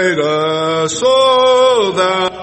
guide us, O thou.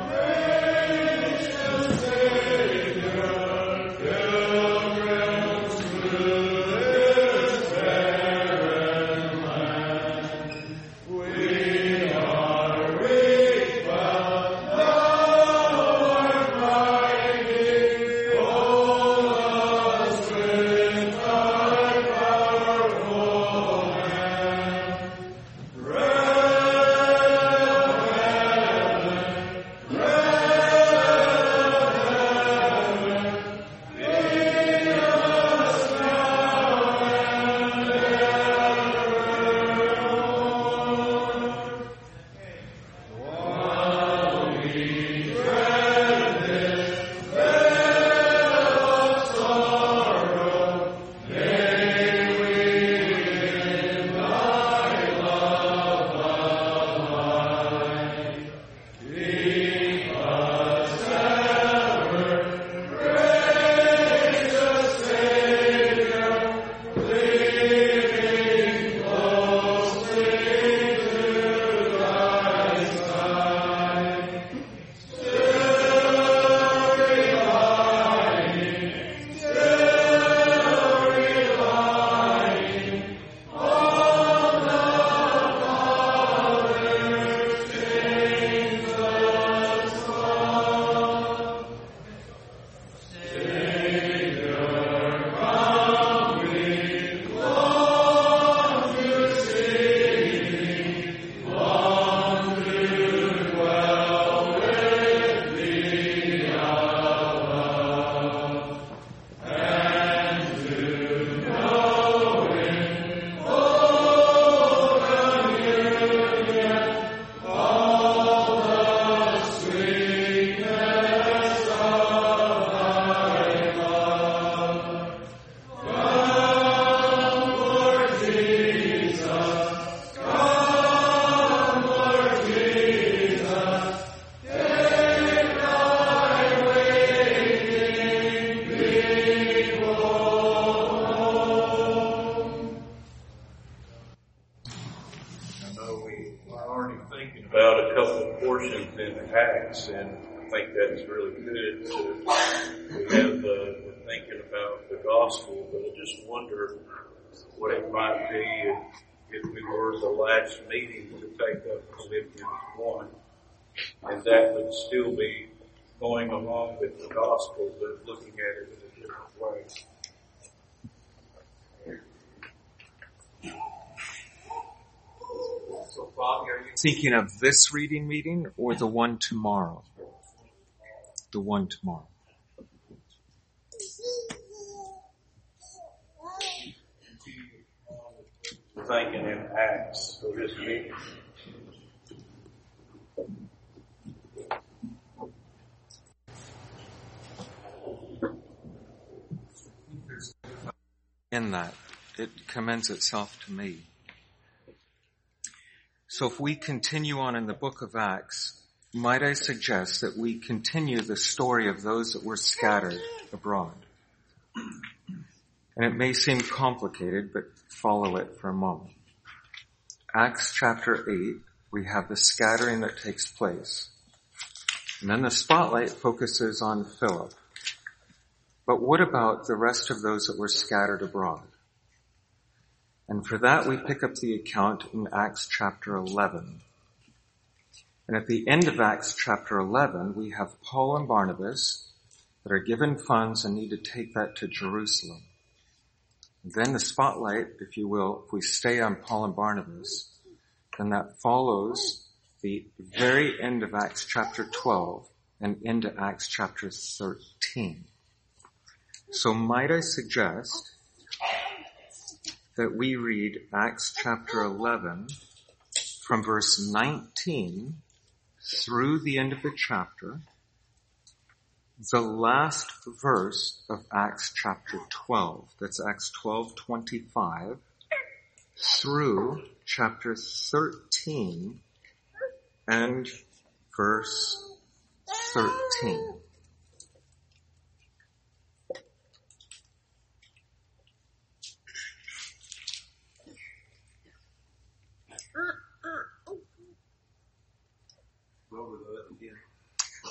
And I think that's really good to have we're thinking about the gospel, but I just wonder what it might be if we were the last meeting to take up Philippians 1, and that would still be going along with the gospel, but looking at it in a different way. So, Bobby, are you thinking of this reading meeting or the one tomorrow? The one tomorrow. We're thinking in Acts for this meeting. In that, it commends itself to me. So if we continue on in the book of Acts, might I suggest that we continue the story of those that were scattered abroad? And it may seem complicated, but follow it for a moment. Acts chapter 8, we have the scattering that takes place. And then the spotlight focuses on Philip. But what about the rest of those that were scattered abroad? And for that, we pick up the account in Acts chapter 11. And at the end of Acts chapter 11, we have Paul and Barnabas that are given funds and need to take that to Jerusalem. And then the spotlight, if you will, if we stay on Paul and Barnabas, then that follows the very end of Acts chapter 12 and into Acts chapter 13. So might I suggest that we read Acts chapter 11 from verse 19 through the end of the chapter, the last verse of Acts chapter 12. That's Acts 12:25 through chapter 13 and verse 13.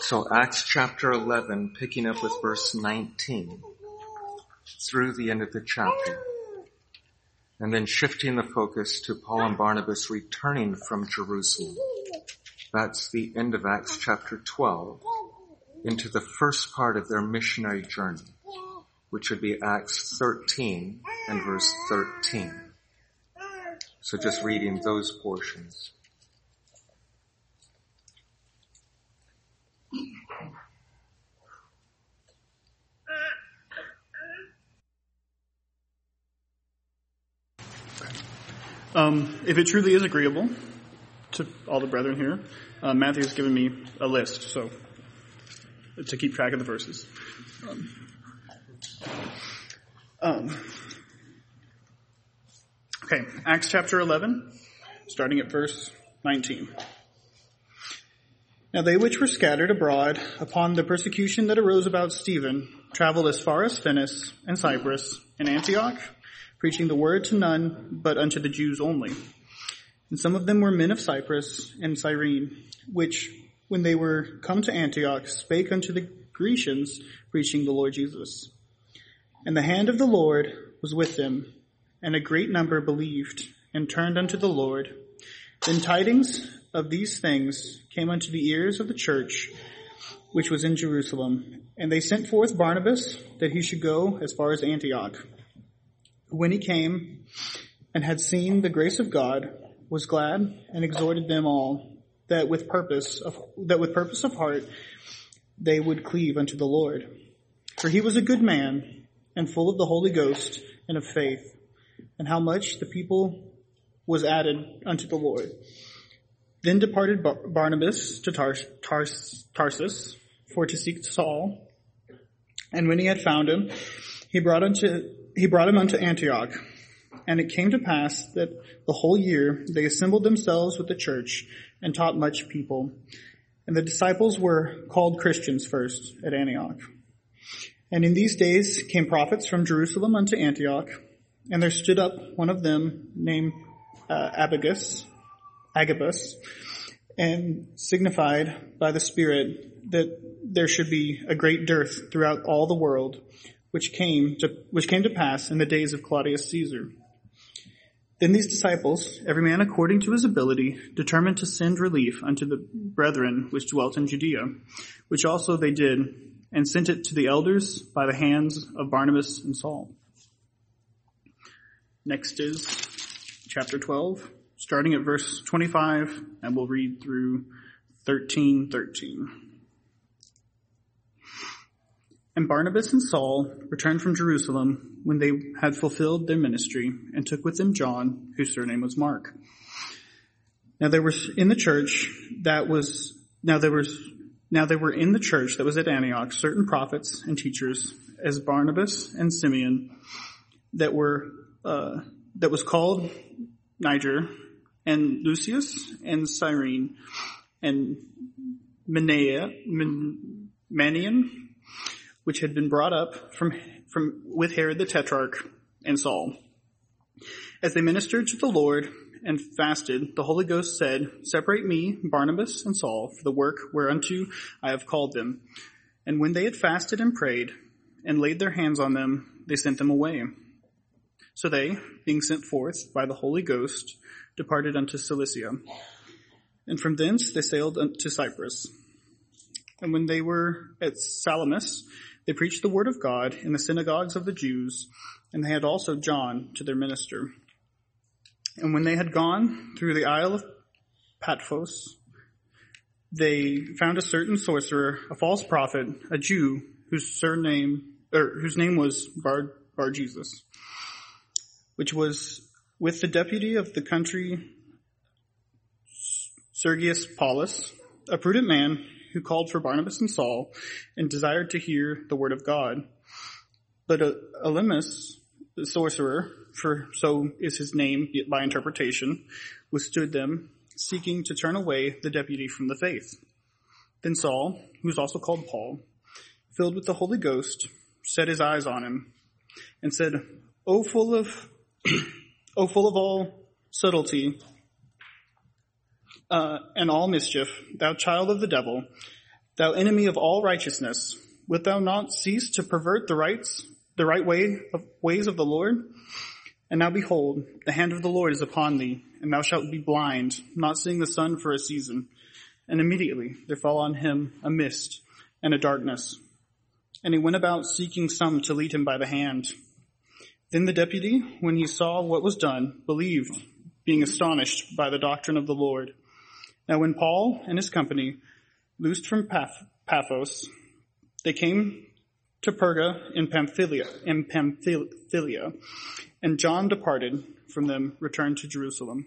So Acts chapter 11, picking up with verse 19 through the end of the chapter. And then shifting the focus to Paul and Barnabas returning from Jerusalem. That's the end of Acts chapter 12 into the first part of their missionary journey, which would be Acts 13 and verse 13. So just reading those portions. If it truly is agreeable to all the brethren here, Matthew has given me a list, so to keep track of the verses. Okay, Acts chapter 11, starting at verse 19. Now they which were scattered abroad upon the persecution that arose about Stephen traveled as far as Phoenice and Cyprus and Antioch, preaching the word to none but unto the Jews only. And some of them were men of Cyprus and Cyrene, which, when they were come to Antioch, spake unto the Grecians, preaching the Lord Jesus. And the hand of the Lord was with them, and a great number believed, and turned unto the Lord. Then tidings of these things came unto the ears of the church, which was in Jerusalem. And they sent forth Barnabas, that he should go as far as Antioch. When he came and had seen the grace of God, was glad and exhorted them all that with purpose of heart they would cleave unto the Lord. For he was a good man and full of the Holy Ghost and of faith, and how much the people was added unto the Lord. Then departed Barnabas to Tarsus for to seek Saul, and when he had found him, he brought him unto Antioch. And it came to pass that the whole year they assembled themselves with the church and taught much people. And the disciples were called Christians first at Antioch. And in these days came prophets from Jerusalem unto Antioch, and there stood up one of them named Agabus, and signified by the Spirit that there should be a great dearth throughout all the world, which came to pass in the days of Claudius Caesar. Then these disciples, every man according to his ability, determined to send relief unto the brethren which dwelt in Judea, which also they did, and sent it to the elders by the hands of Barnabas and Saul. Next is chapter 12, starting at verse 25, and we'll read through 13:13. And Barnabas and Saul returned from Jerusalem when they had fulfilled their ministry, and took with them John, whose surname was Mark. Now there were in the church that was at Antioch certain prophets and teachers, as Barnabas and Simeon, that was called Niger, and Lucius and Cyrene, and Manaen, which had been brought up from with Herod the Tetrarch, and Saul. As they ministered to the Lord and fasted, the Holy Ghost said, Separate me, Barnabas and Saul, for the work whereunto I have called them. And when they had fasted and prayed, and laid their hands on them, they sent them away. So they, being sent forth by the Holy Ghost, departed unto Cilicia. And from thence they sailed unto Cyprus. And when they were at Salamis, they preached the word of God in the synagogues of the Jews, and they had also John to their minister. And when they had gone through the Isle of Patmos, they found a certain sorcerer, a false prophet, a Jew, whose name was Bar Jesus, which was with the deputy of the country Sergius Paulus, a prudent man, who called for Barnabas and Saul, and desired to hear the word of God. But Elymas, the sorcerer, for so is his name by interpretation, withstood them, seeking to turn away the deputy from the faith. Then Saul, who was also called Paul, filled with the Holy Ghost, set his eyes on him, and said, O full of all subtlety, and all mischief, thou child of the devil, Thou enemy of all righteousness, wilt thou not cease to pervert the right ways of the Lord? And now behold, the hand of the Lord is upon thee, and thou shalt be blind, not seeing the sun for a season. And immediately there fell on him a mist and a darkness. And he went about seeking some to lead him by the hand. Then the deputy, when he saw what was done, believed, being astonished by the doctrine of the Lord. Now when Paul and his company loosed from Paphos, they came to Perga in Pamphylia, and John departed from them, returned to Jerusalem.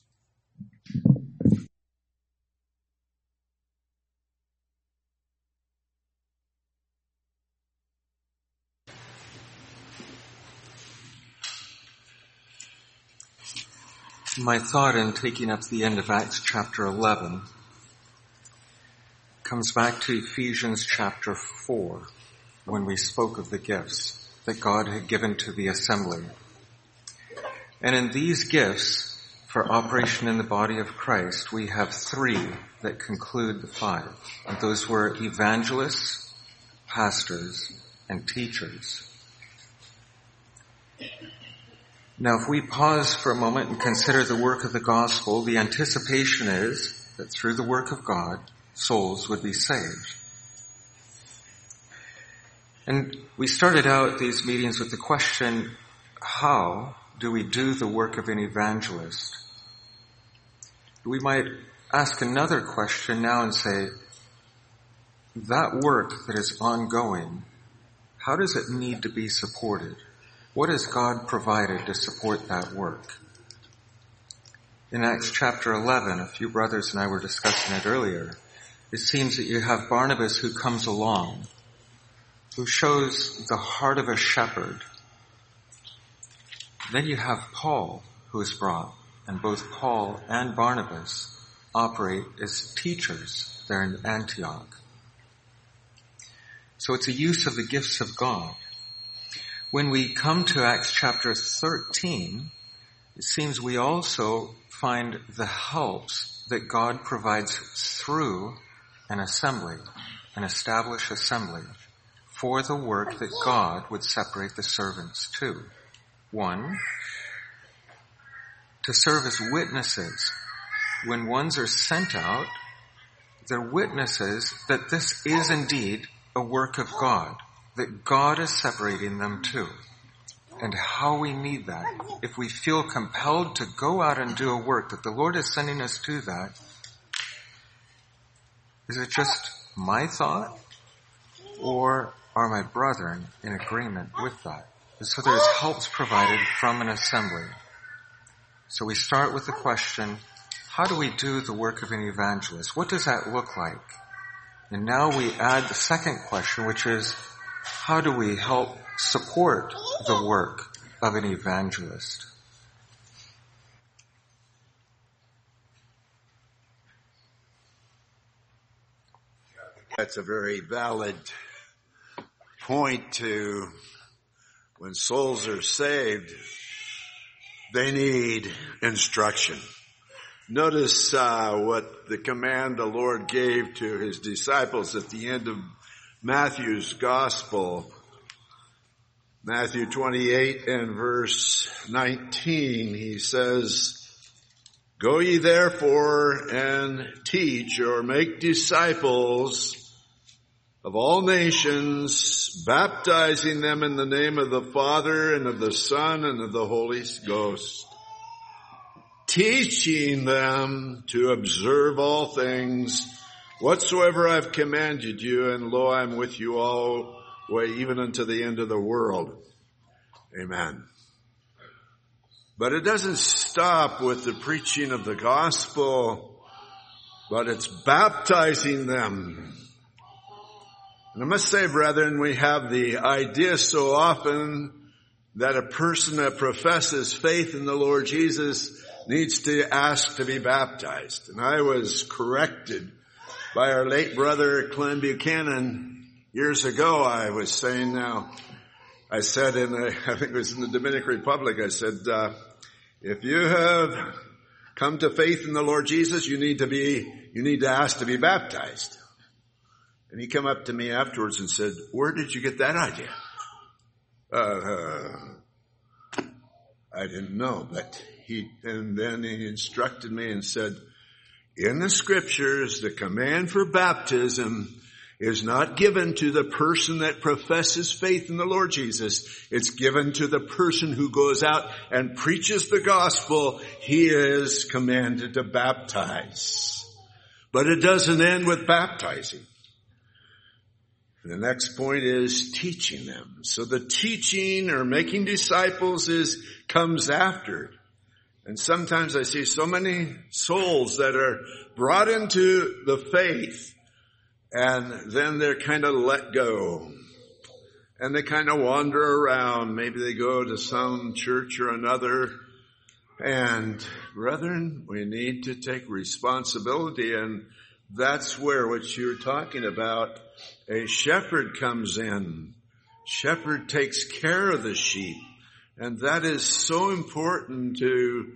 My thought in taking up the end of Acts chapter 11 comes back to Ephesians chapter 4, when we spoke of the gifts that God had given to the assembly. And in these gifts, for operation in the body of Christ, we have 3 that conclude the 5. And those were evangelists, pastors, and teachers. Now, if we pause for a moment and consider the work of the gospel, the anticipation is that through the work of God, souls would be saved. And we started out these meetings with the question, how do we do the work of an evangelist? We might ask another question now and say, that work that is ongoing, how does it need to be supported? What has God provided to support that work? In Acts chapter 11, a few brothers and I were discussing it earlier, it seems that you have Barnabas who comes along, who shows the heart of a shepherd. Then you have Paul who is brought, and both Paul and Barnabas operate as teachers there in Antioch. So it's a use of the gifts of God. When we come to Acts chapter 13, it seems we also find the helps that God provides through an assembly, an established assembly, for the work that God would separate the servants to. 1, to serve as witnesses. When ones are sent out, they're witnesses that this is indeed a work of God, that God is separating them to. And how we need that. If we feel compelled to go out and do a work that the Lord is sending us to that, is it just my thought? Or are my brethren in agreement with that? And so there's helps provided from an assembly. So we start with the question, how do we do the work of an evangelist? What does that look like? And now we add the second question, which is, how do we help support the work of an evangelist? That's a very valid point to when souls are saved, they need instruction. Notice what the command the Lord gave to his disciples at the end of Matthew's Gospel. Matthew 28 and verse 19, he says, "Go ye therefore and teach," or make disciples of all nations, baptizing them in the name of the Father and of the Son and of the Holy Ghost, teaching them to observe all things whatsoever I've commanded you, and lo, I'm with you always, even unto the end of the world. Amen. But it doesn't stop with the preaching of the gospel, but it's baptizing them. And I must say, brethren, we have the idea so often that a person that professes faith in the Lord Jesus needs to ask to be baptized. And I was corrected by our late brother, Clem Buchanan, years ago. I was saying I said I think it was in the Dominican Republic, I said, if you have come to faith in the Lord Jesus, you need to ask to be baptized. And he came up to me afterwards and said, "Where did you get that idea?" I didn't know, but then he instructed me and said, in the scriptures, the command for baptism is not given to the person that professes faith in the Lord Jesus. It's given to the person who goes out and preaches the gospel. He is commanded to baptize. But it doesn't end with baptizing. The next point is teaching them. So the teaching or making disciples comes after. And sometimes I see so many souls that are brought into the faith and then they're kind of let go. And they kind of wander around. Maybe they go to some church or another. And brethren, we need to take responsibility, and that's where what you're talking about, a shepherd comes in. Shepherd takes care of the sheep. And that is so important to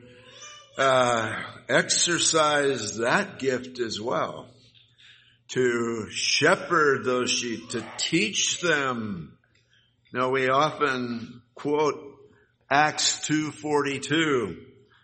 exercise that gift as well. To shepherd those sheep, to teach them. Now we often quote Acts 2:42.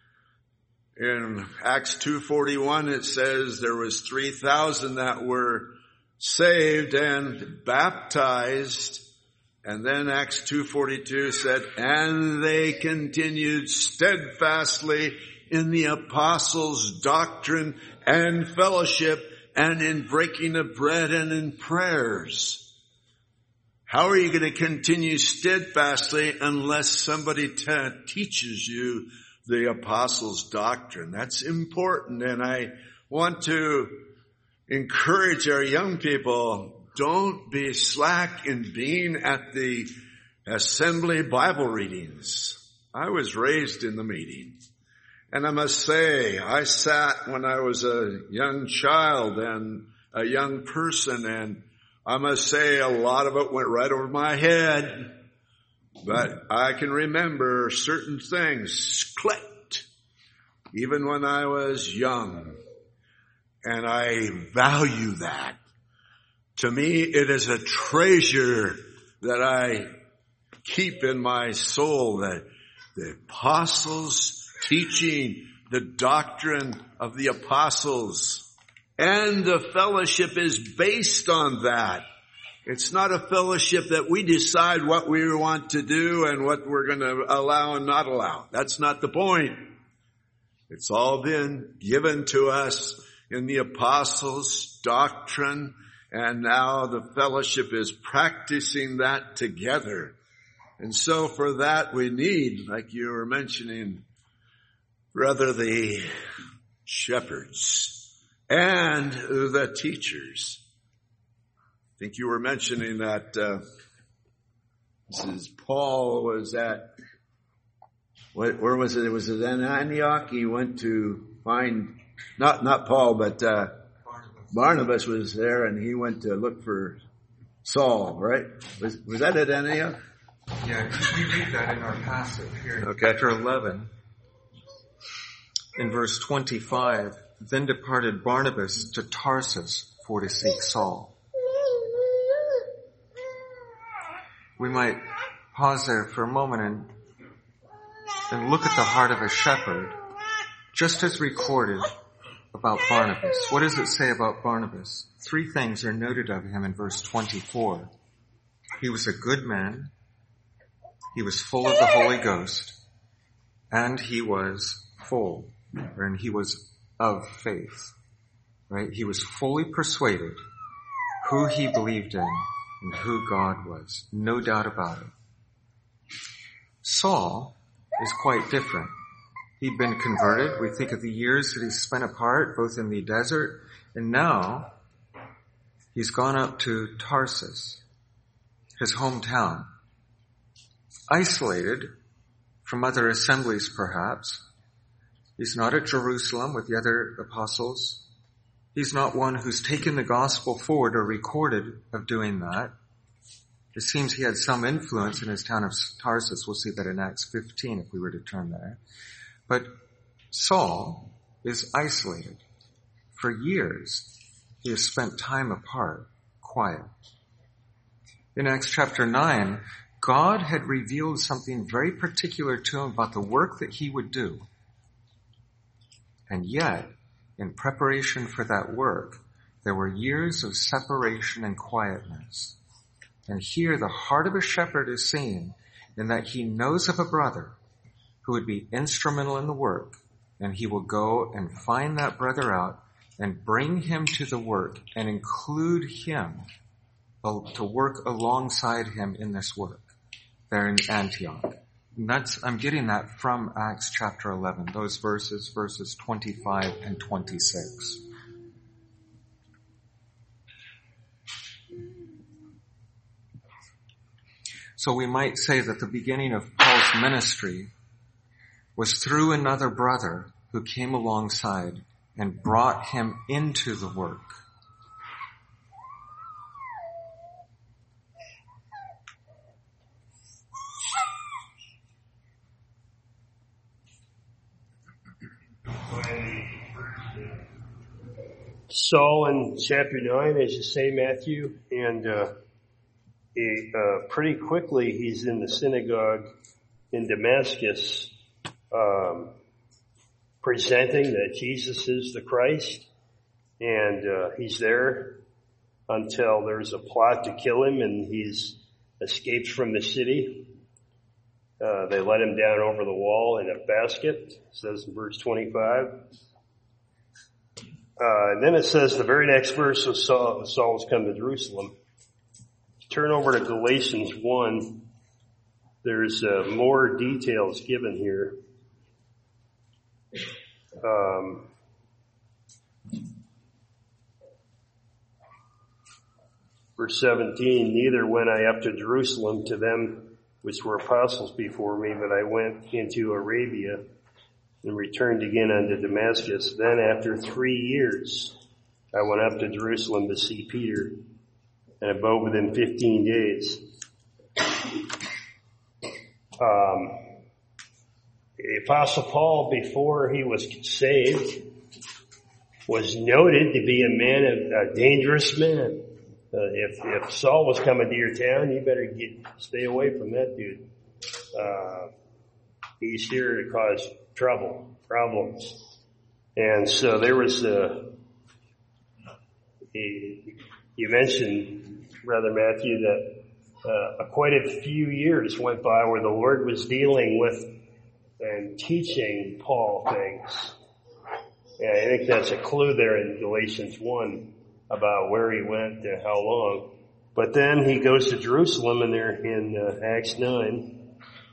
In Acts 2:41 it says there was 3,000 that were saved and baptized. And then Acts 2:42 said, and they continued steadfastly in the apostles' doctrine and fellowship and in breaking of bread and in prayers. How are you going to continue steadfastly unless somebody teaches you the apostles' doctrine? That's important. And I want to encourage our young people, don't be slack in being at the assembly Bible readings. I was raised in the meeting. And I must say, I sat when I was a young child and a young person, and I must say a lot of it went right over my head. But I can remember certain things clicked, even when I was young. And I value that. To me, it is a treasure that I keep in my soul, that the apostles' teaching, the doctrine of the apostles, and the fellowship is based on that. It's not a fellowship that we decide what we want to do and what we're going to allow and not allow. That's not the point. It's all been given to us in the apostles' doctrine, and now the fellowship is practicing that together. And so for that we need, like you were mentioning, brother, the shepherds and the teachers. I think you were mentioning that Paul was at, where was it? It was at Antioch. He went to find, not Paul, but Barnabas was there, and he went to look for Saul, right? Was that at Antioch? Yeah, we read that in our passage here. Okay. Chapter 11. In verse 25, then departed Barnabas to Tarsus for to seek Saul. We might pause there for a moment and look at the heart of a shepherd, just as recorded about Barnabas. What does it say about Barnabas? 3 things are noted of him in verse 24. He was a good man, he was full of the Holy Ghost, and he was of faith, right? He was fully persuaded who he believed in and who God was. No doubt about it. Saul is quite different. He'd been converted. We think of the years that he spent apart, both in the desert, and now he's gone up to Tarsus, his hometown, isolated from other assemblies perhaps. He's not at Jerusalem with the other apostles. He's not one who's taken the gospel forward or recorded of doing that. It seems he had some influence in his town of Tarsus. We'll see that in Acts 15 if we were to turn there. But Saul is isolated. For years, he has spent time apart, quiet. In Acts chapter 9, God had revealed something very particular to him about the work that he would do. And yet, in preparation for that work, there were years of separation and quietness. And here the heart of a shepherd is seen in that he knows of a brother who would be instrumental in the work, and he will go and find that brother out and bring him to the work and include him to work alongside him in this work there in Antioch. And I'm getting that from Acts chapter 11, those verses 25 and 26. So we might say that the beginning of Paul's ministry was through another brother who came alongside and brought him into the work. Saul in chapter 9, as you say, Matthew, and pretty quickly he's in the synagogue in Damascus, presenting that Jesus is the Christ, and he's there until there's a plot to kill him, and he's escaped from the city. They let him down over the wall in a basket, it says in verse 25. And then it says the very next verse of Saul's come to Jerusalem. Turn over to Galatians 1. There's more details given here. Verse 17, neither went I up to Jerusalem to them which were apostles before me, but I went into Arabia and returned again unto Damascus. Then after 3 years, I went up to Jerusalem to see Peter, and abode with him 15 days. The Apostle Paul, before he was saved, was noted to be a dangerous man. If Saul was coming to your town, you better stay away from that dude. He's here to cause problems. And so there was you mentioned, Brother Matthew, that quite a few years went by where the Lord was dealing with and teaching Paul things. And I think that's a clue there in Galatians 1 about where he went and how long. But then he goes to Jerusalem, and there in Acts 9,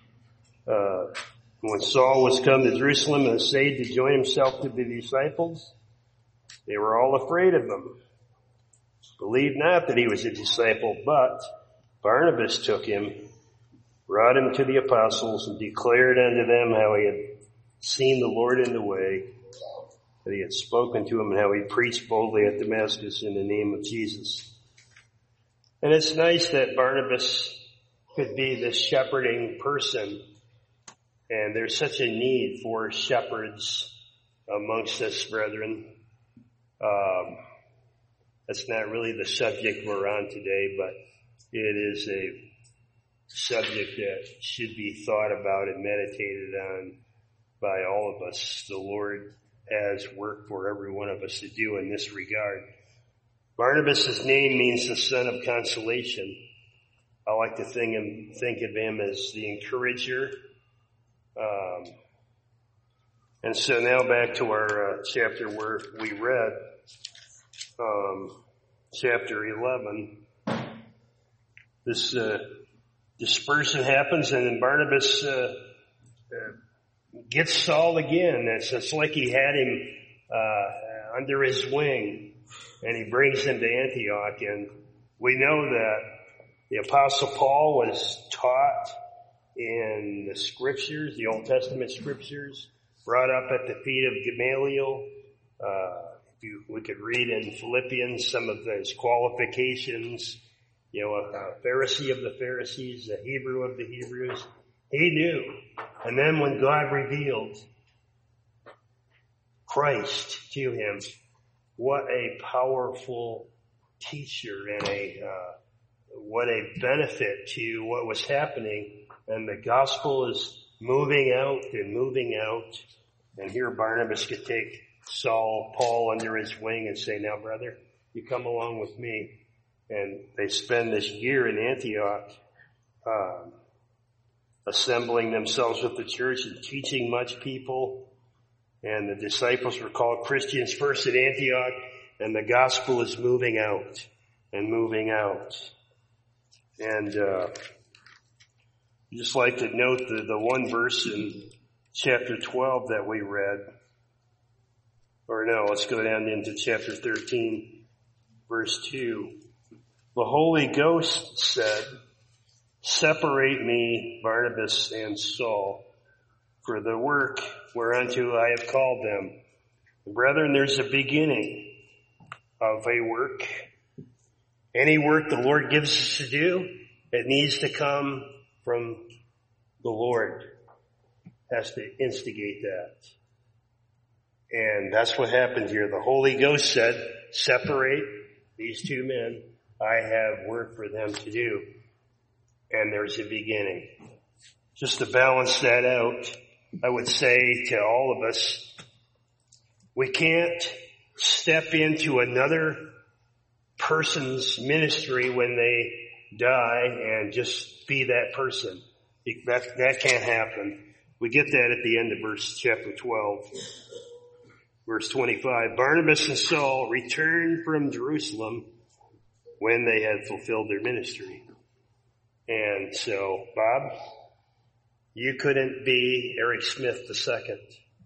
when Saul was come to Jerusalem and essayed to join himself to the disciples, they were all afraid of him. Believed not that he was a disciple, but Barnabas took him, brought him to the apostles, and declared unto them how he had seen the Lord in the way, that he had spoken to him, and how he preached boldly at Damascus in the name of Jesus. And it's nice that Barnabas could be this shepherding person, and there's such a need for shepherds amongst us, brethren. That's not really the subject we're on today, but it is a subject that should be thought about and meditated on by all of us. The Lord has work for every one of us to do in this regard. Barnabas' name means the son of consolation. I like to think of him as the encourager. And so now back to our chapter where we read, chapter 11. This dispersion happens, and then Barnabas gets Saul again. It's like he had him under his wing, and he brings him to Antioch. And we know that the Apostle Paul was taught in the Scriptures, the Old Testament Scriptures, brought up at the feet of Gamaliel. We could read in Philippians some of his qualifications. A Pharisee of the Pharisees, a Hebrew of the Hebrews. He knew. And then when God revealed Christ to him, what a powerful teacher and what a benefit to what was happening. And the gospel is moving out and moving out. And here Barnabas could take Paul under his wing and say, now brother, you come along with me. And they spend this year in Antioch, assembling themselves with the church and teaching much people. And the disciples were called Christians first at Antioch, and the gospel is moving out and moving out. And just like to note the one verse in chapter 12 that we read. Or no, let's go down into chapter 13, verse 2. The Holy Ghost said, separate me, Barnabas and Saul, for the work whereunto I have called them. Brethren, there's a beginning of a work. Any work the Lord gives us to do, it needs to come from the Lord. Has to instigate that. And that's what happened here. The Holy Ghost said, separate these two men. I have work for them to do. And there's a beginning. Just to balance that out, I would say to all of us, we can't step into another person's ministry when they die and just be that person. That can't happen. We get that at the end of chapter 12. Verse 25, Barnabas and Saul returned from Jerusalem when they had fulfilled their ministry. And so, Bob, you couldn't be Eric Smith II.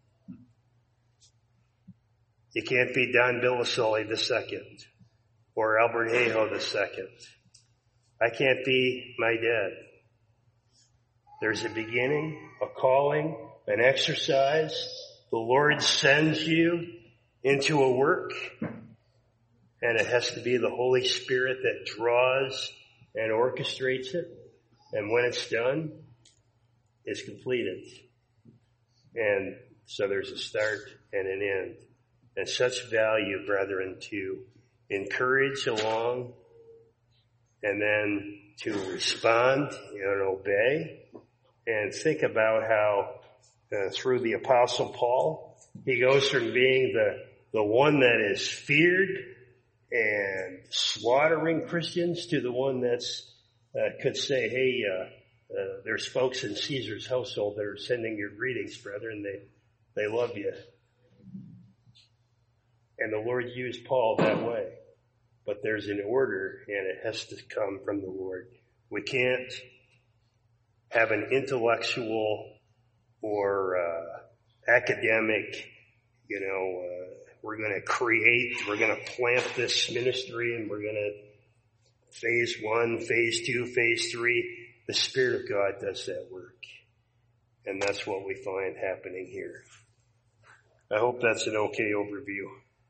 You can't be Don Billisoli II or Albert Hayhoe II. I can't be my dad. There's a beginning, a calling, an exercise. The Lord sends you into a work, and it has to be the Holy Spirit that draws and orchestrates it. And when it's done, it's completed. And so there's a start and an end. And such value, brethren, to encourage along and then to respond and obey. And think about how through the Apostle Paul, he goes from being the one that is feared and slaughtering Christians to the one that's could say, hey, there's folks in Caesar's household that are sending your greetings, brethren. They love you. And the Lord used Paul that way. But there's an order, and it has to come from the Lord. We can't have an intellectual or academic, we're going to plant this ministry, and we're going to phase 1, phase 2, phase 3. The Spirit of God does that work. And that's what we find happening here. I hope that's an okay overview.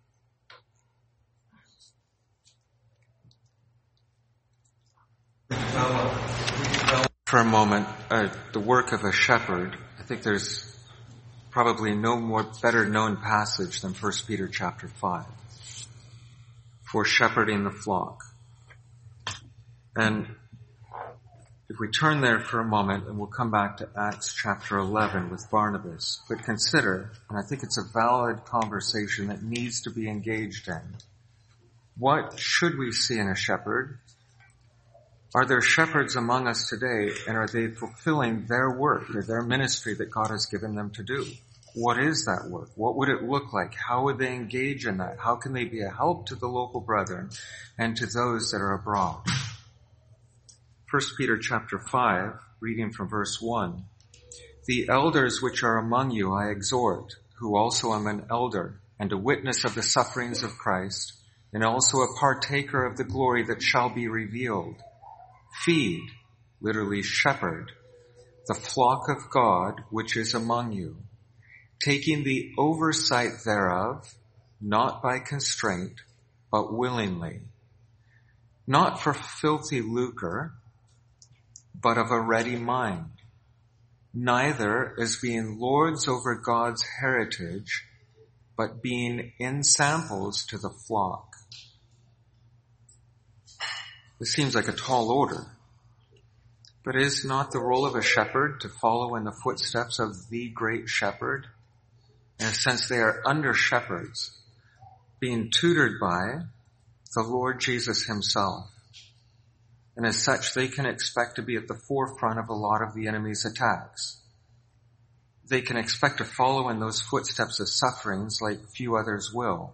For a moment, the work of a shepherd. I think there's probably no more better known passage than 1 Peter chapter 5 for shepherding the flock. And if we turn there for a moment, and we'll come back to Acts chapter 11 with Barnabas, but consider, and I think it's a valid conversation that needs to be engaged in, what should we see in a shepherd? Are there shepherds among us today, and are they fulfilling their work or their ministry that God has given them to do? What is that work? What would it look like? How would they engage in that? How can they be a help to the local brethren and to those that are abroad? 1 Peter chapter 5, reading from verse 1. The elders which are among you I exhort, who also am an elder and a witness of the sufferings of Christ, and also a partaker of the glory that shall be revealed. Feed, literally shepherd, the flock of God which is among you, taking the oversight thereof, not by constraint, but willingly, not for filthy lucre, but of a ready mind, neither as being lords over God's heritage, but being ensamples to the flock. It seems like a tall order. But is not the role of a shepherd to follow in the footsteps of the great shepherd? In a sense, they are under shepherds, being tutored by the Lord Jesus himself. And as such, they can expect to be at the forefront of a lot of the enemy's attacks. They can expect to follow in those footsteps of sufferings like few others will.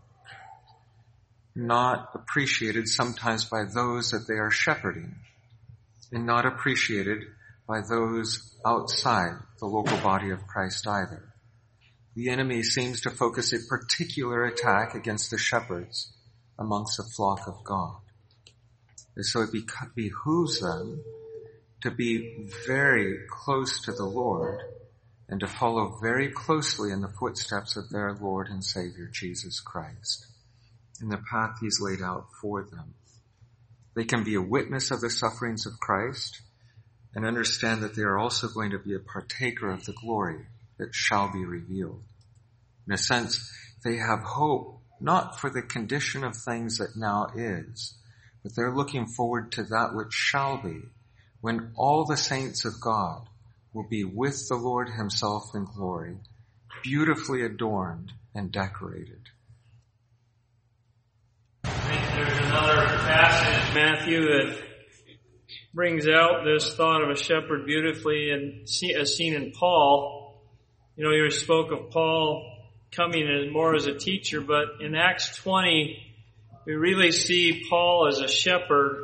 Not appreciated sometimes by those that they are shepherding, and not appreciated by those outside the local body of Christ either. The enemy seems to focus a particular attack against the shepherds amongst the flock of God. And so it behooves them to be very close to the Lord and to follow very closely in the footsteps of their Lord and Savior, Jesus Christ, in the path he's laid out for them. They can be a witness of the sufferings of Christ and understand that they are also going to be a partaker of the glory that shall be revealed. In a sense, they have hope not for the condition of things that now is, but they're looking forward to that which shall be, when all the saints of God will be with the Lord himself in glory, beautifully adorned and decorated. I think there's another passage, Matthew, that brings out this thought of a shepherd beautifully, and as seen in Paul. You know, you spoke of Paul coming in more as a teacher, but in Acts 20, we really see Paul as a shepherd,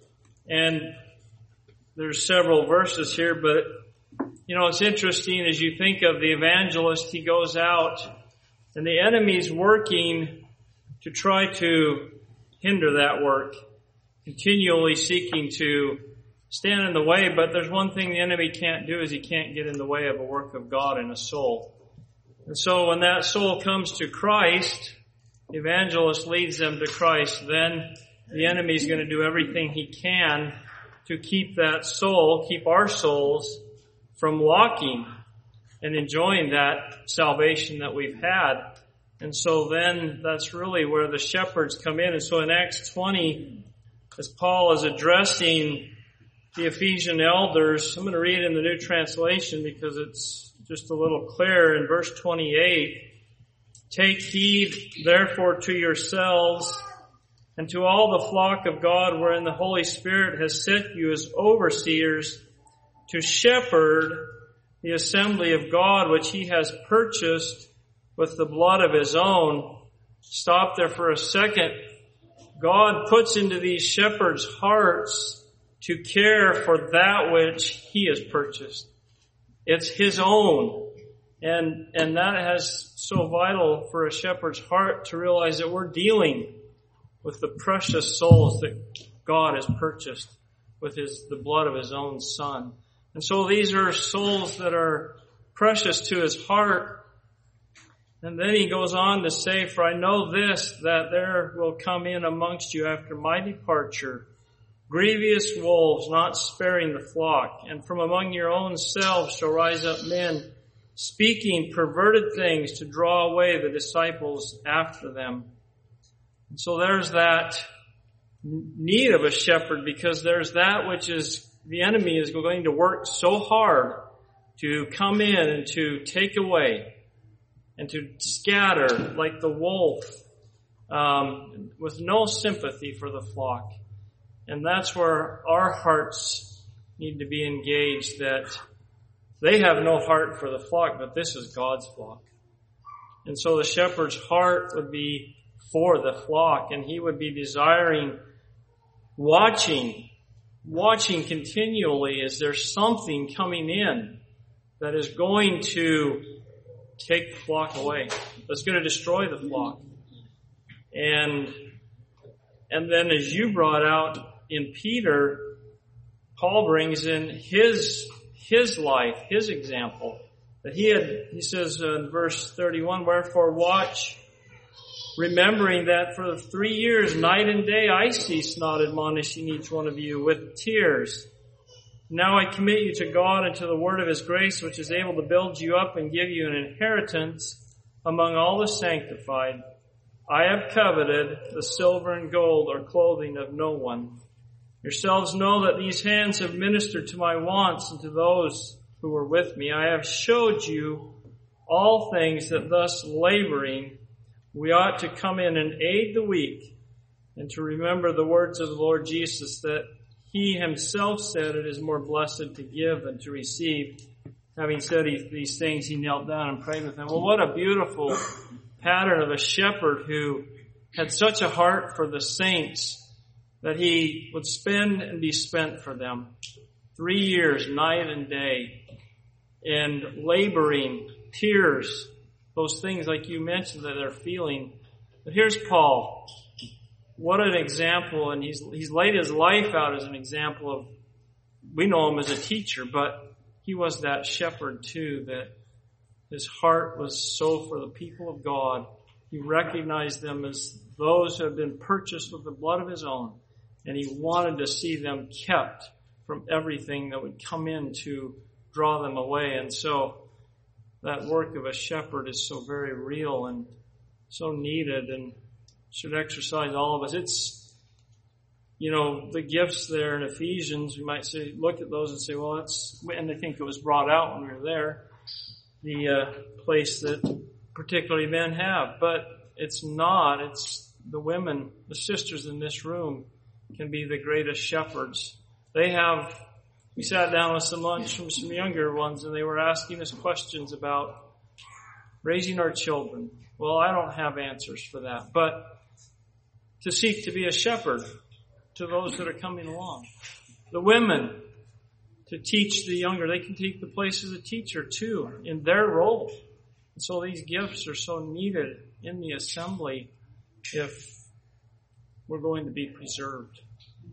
and there's several verses here, but you know, it's interesting as you think of the evangelist, he goes out and the enemy's working to try to hinder that work, continually seeking to stand in the way, but there's one thing the enemy can't do is he can't get in the way of a work of God in a soul. And so when that soul comes to Christ, the evangelist leads them to Christ, then the enemy is going to do everything he can to keep that soul, keep our souls from walking and enjoying that salvation that we've had. And so then that's really where the shepherds come in. And so in Acts 20, as Paul is addressing the Ephesian elders, I'm going to read in the New Translation because it's just a little clearer. In verse 28, take heed therefore to yourselves and to all the flock of God wherein the Holy Spirit has set you as overseers to shepherd the assembly of God which he has purchased with the blood of his own. Stop there for a second. God puts into these shepherds' hearts to care for that which he has purchased. It's his own. And that has so vital for a shepherd's heart to realize that we're dealing with the precious souls that God has purchased with the blood of his own Son. And so these are souls that are precious to his heart. And then he goes on to say, for I know this, that there will come in amongst you after my departure grievous wolves, not sparing the flock. And from among your own selves shall rise up men, speaking perverted things to draw away the disciples after them. And so there's that need of a shepherd, because there's that which is, the enemy is going to work so hard to come in and to take away and to scatter like the wolf, with no sympathy for the flock. And that's where our hearts need to be engaged, that they have no heart for the flock, but this is God's flock. And so the shepherd's heart would be for the flock, and he would be desiring, watching continually, is there something coming in that is going to take the flock away, that's going to destroy the flock. And then as you brought out in Peter, Paul brings in his life, his example, that he says in verse 31, wherefore watch, remembering that for 3 years, night and day, I cease not admonishing each one of you with tears. Now I commit you to God and to the word of his grace, which is able to build you up and give you an inheritance among all the sanctified. I have coveted the silver and gold or clothing of no one. Yourselves know that these hands have ministered to my wants and to those who were with me. I have showed you all things, that thus laboring, we ought to come in and aid the weak, and to remember the words of the Lord Jesus, that he himself said it is more blessed to give than to receive. Having said these things, he knelt down and prayed with them. Well, what a beautiful pattern of a shepherd who had such a heart for the saints that he would spend and be spent for them. 3 years, night and day, in laboring, tears, those things like you mentioned that they're feeling. But here's Paul. What an example, and he's laid his life out as an example of, we know him as a teacher, but he was that shepherd too, that his heart was so for the people of God. He recognized them as those who had been purchased with the blood of his own, and he wanted to see them kept from everything that would come in to draw them away. And so that work of a shepherd is so very real and so needed, and should exercise all of us. It's, the gifts there in Ephesians, we might say, look at those and say, well, and I think it was brought out when we were there, the place that particularly men have. But it's not. It's the women, the sisters in this room can be the greatest shepherds. We sat down with some lunch from some younger ones, and they were asking us questions about raising our children. Well, I don't have answers for that, but to seek to be a shepherd to those that are coming along. The women, to teach the younger, they can take the place of the teacher too, in their role. And so these gifts are so needed in the assembly if we're going to be preserved.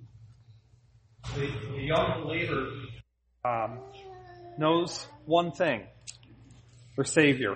The young believer knows one thing, their Savior.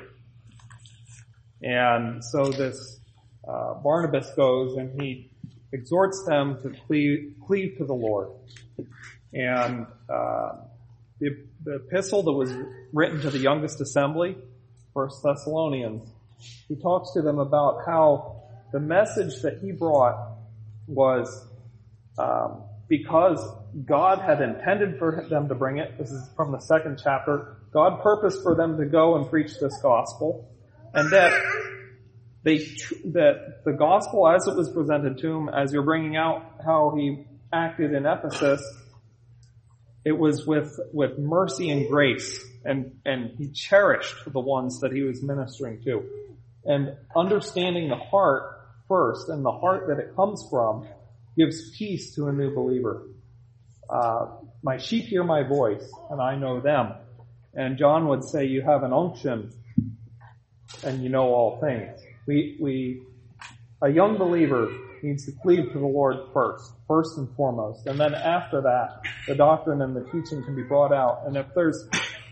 And so this Barnabas goes and he exhorts them to cleave to the Lord. And the epistle that was written to the youngest assembly, 1 Thessalonians, he talks to them about how the message that he brought was because God had intended for them to bring it. This is from the 2nd chapter. God purposed for them to go and preach this gospel, and that the gospel as it was presented to him, as you're bringing out how he acted in Ephesus, it was with mercy and grace, and he cherished the ones that he was ministering to. And understanding the heart first, and the heart that it comes from, gives peace to a new believer. My sheep hear my voice, and I know them. And John would say, you have an unction, and you know all things. A young believer needs to cleave to the Lord first and foremost. And then after that, the doctrine and the teaching can be brought out. And if there's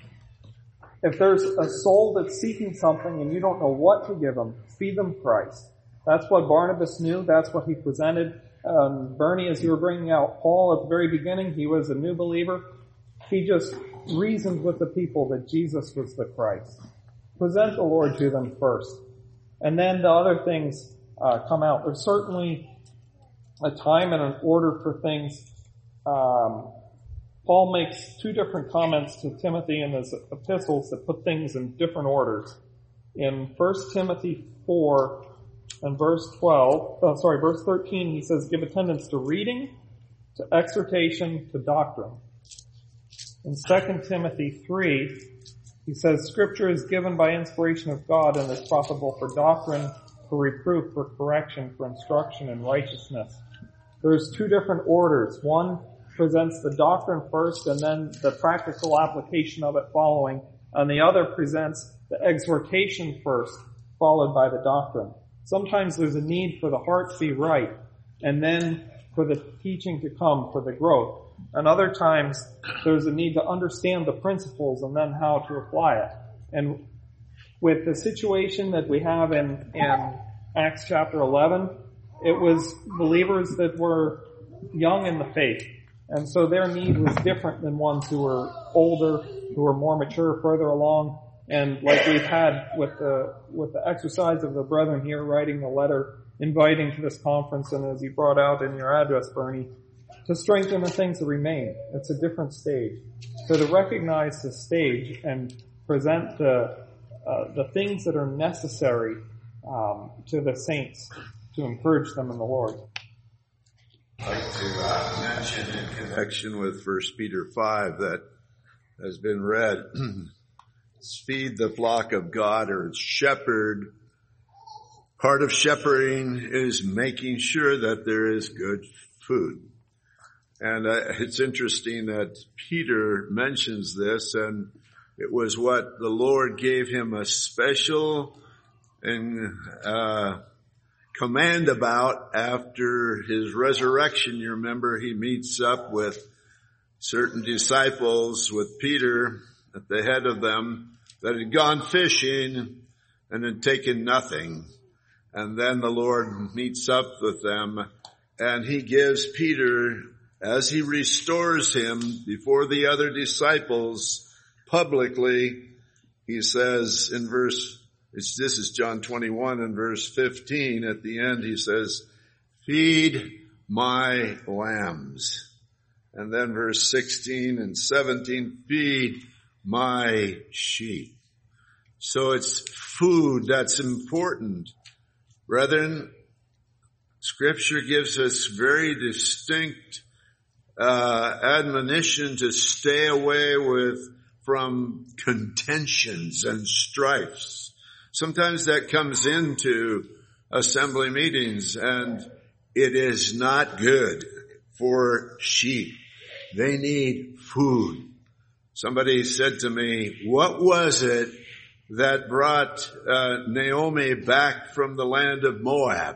a soul that's seeking something and you don't know what to give them, feed them Christ. That's what Barnabas knew. That's what he presented. Bernie, as you were bringing out Paul at the very beginning, he was a new believer. He just reasoned with the people that Jesus was the Christ. Present the Lord to them first. And then the other things come out. There's certainly a time and an order for things. Paul makes 2 different comments to Timothy in his epistles that put things in different orders. In 1 Timothy 4 and verse 13, he says, give attendance to reading, to exhortation, to doctrine. In 2 Timothy 3, he says, Scripture is given by inspiration of God and is profitable for doctrine, for reproof, for correction, for instruction in righteousness. There's 2 different orders. One presents the doctrine first and then the practical application of it following, and the other presents the exhortation first, followed by the doctrine. Sometimes there's a need for the heart to be right, and then for the teaching to come, for the growth. And other times, there's a need to understand the principles and then how to apply it. And with the situation that we have in Acts chapter 11, it was believers that were young in the faith. And so their need was different than ones who were older, who were more mature, further along. And like we've had with the exercise of the brethren here writing the letter, inviting to this conference, and as you brought out in your address, Bernie, to strengthen the things that remain. It's a different stage. So to recognize the stage and present the things that are necessary to the saints to encourage them in the Lord. I'd like to mention in connection with 1 Peter 5 that has been read, feed the flock of God, or shepherd. Part of shepherding is making sure that there is good food. And it's interesting that Peter mentions this, and it was what the Lord gave him a special command about after his resurrection. You remember he meets up with certain disciples, with Peter at the head of them, that had gone fishing and had taken nothing. And then the Lord meets up with them, and he gives Peter, as he restores him before the other disciples publicly, he says in this is John 21 and verse 15, at the end he says, feed my lambs. And then verse 16 and 17, feed my sheep. So it's food that's important. Brethren, Scripture gives us very distinct admonition to stay away from contentions and strifes. Sometimes that comes into assembly meetings, and it is not good for sheep. They need food. Somebody said to me, what was it that brought Naomi back from the land of Moab?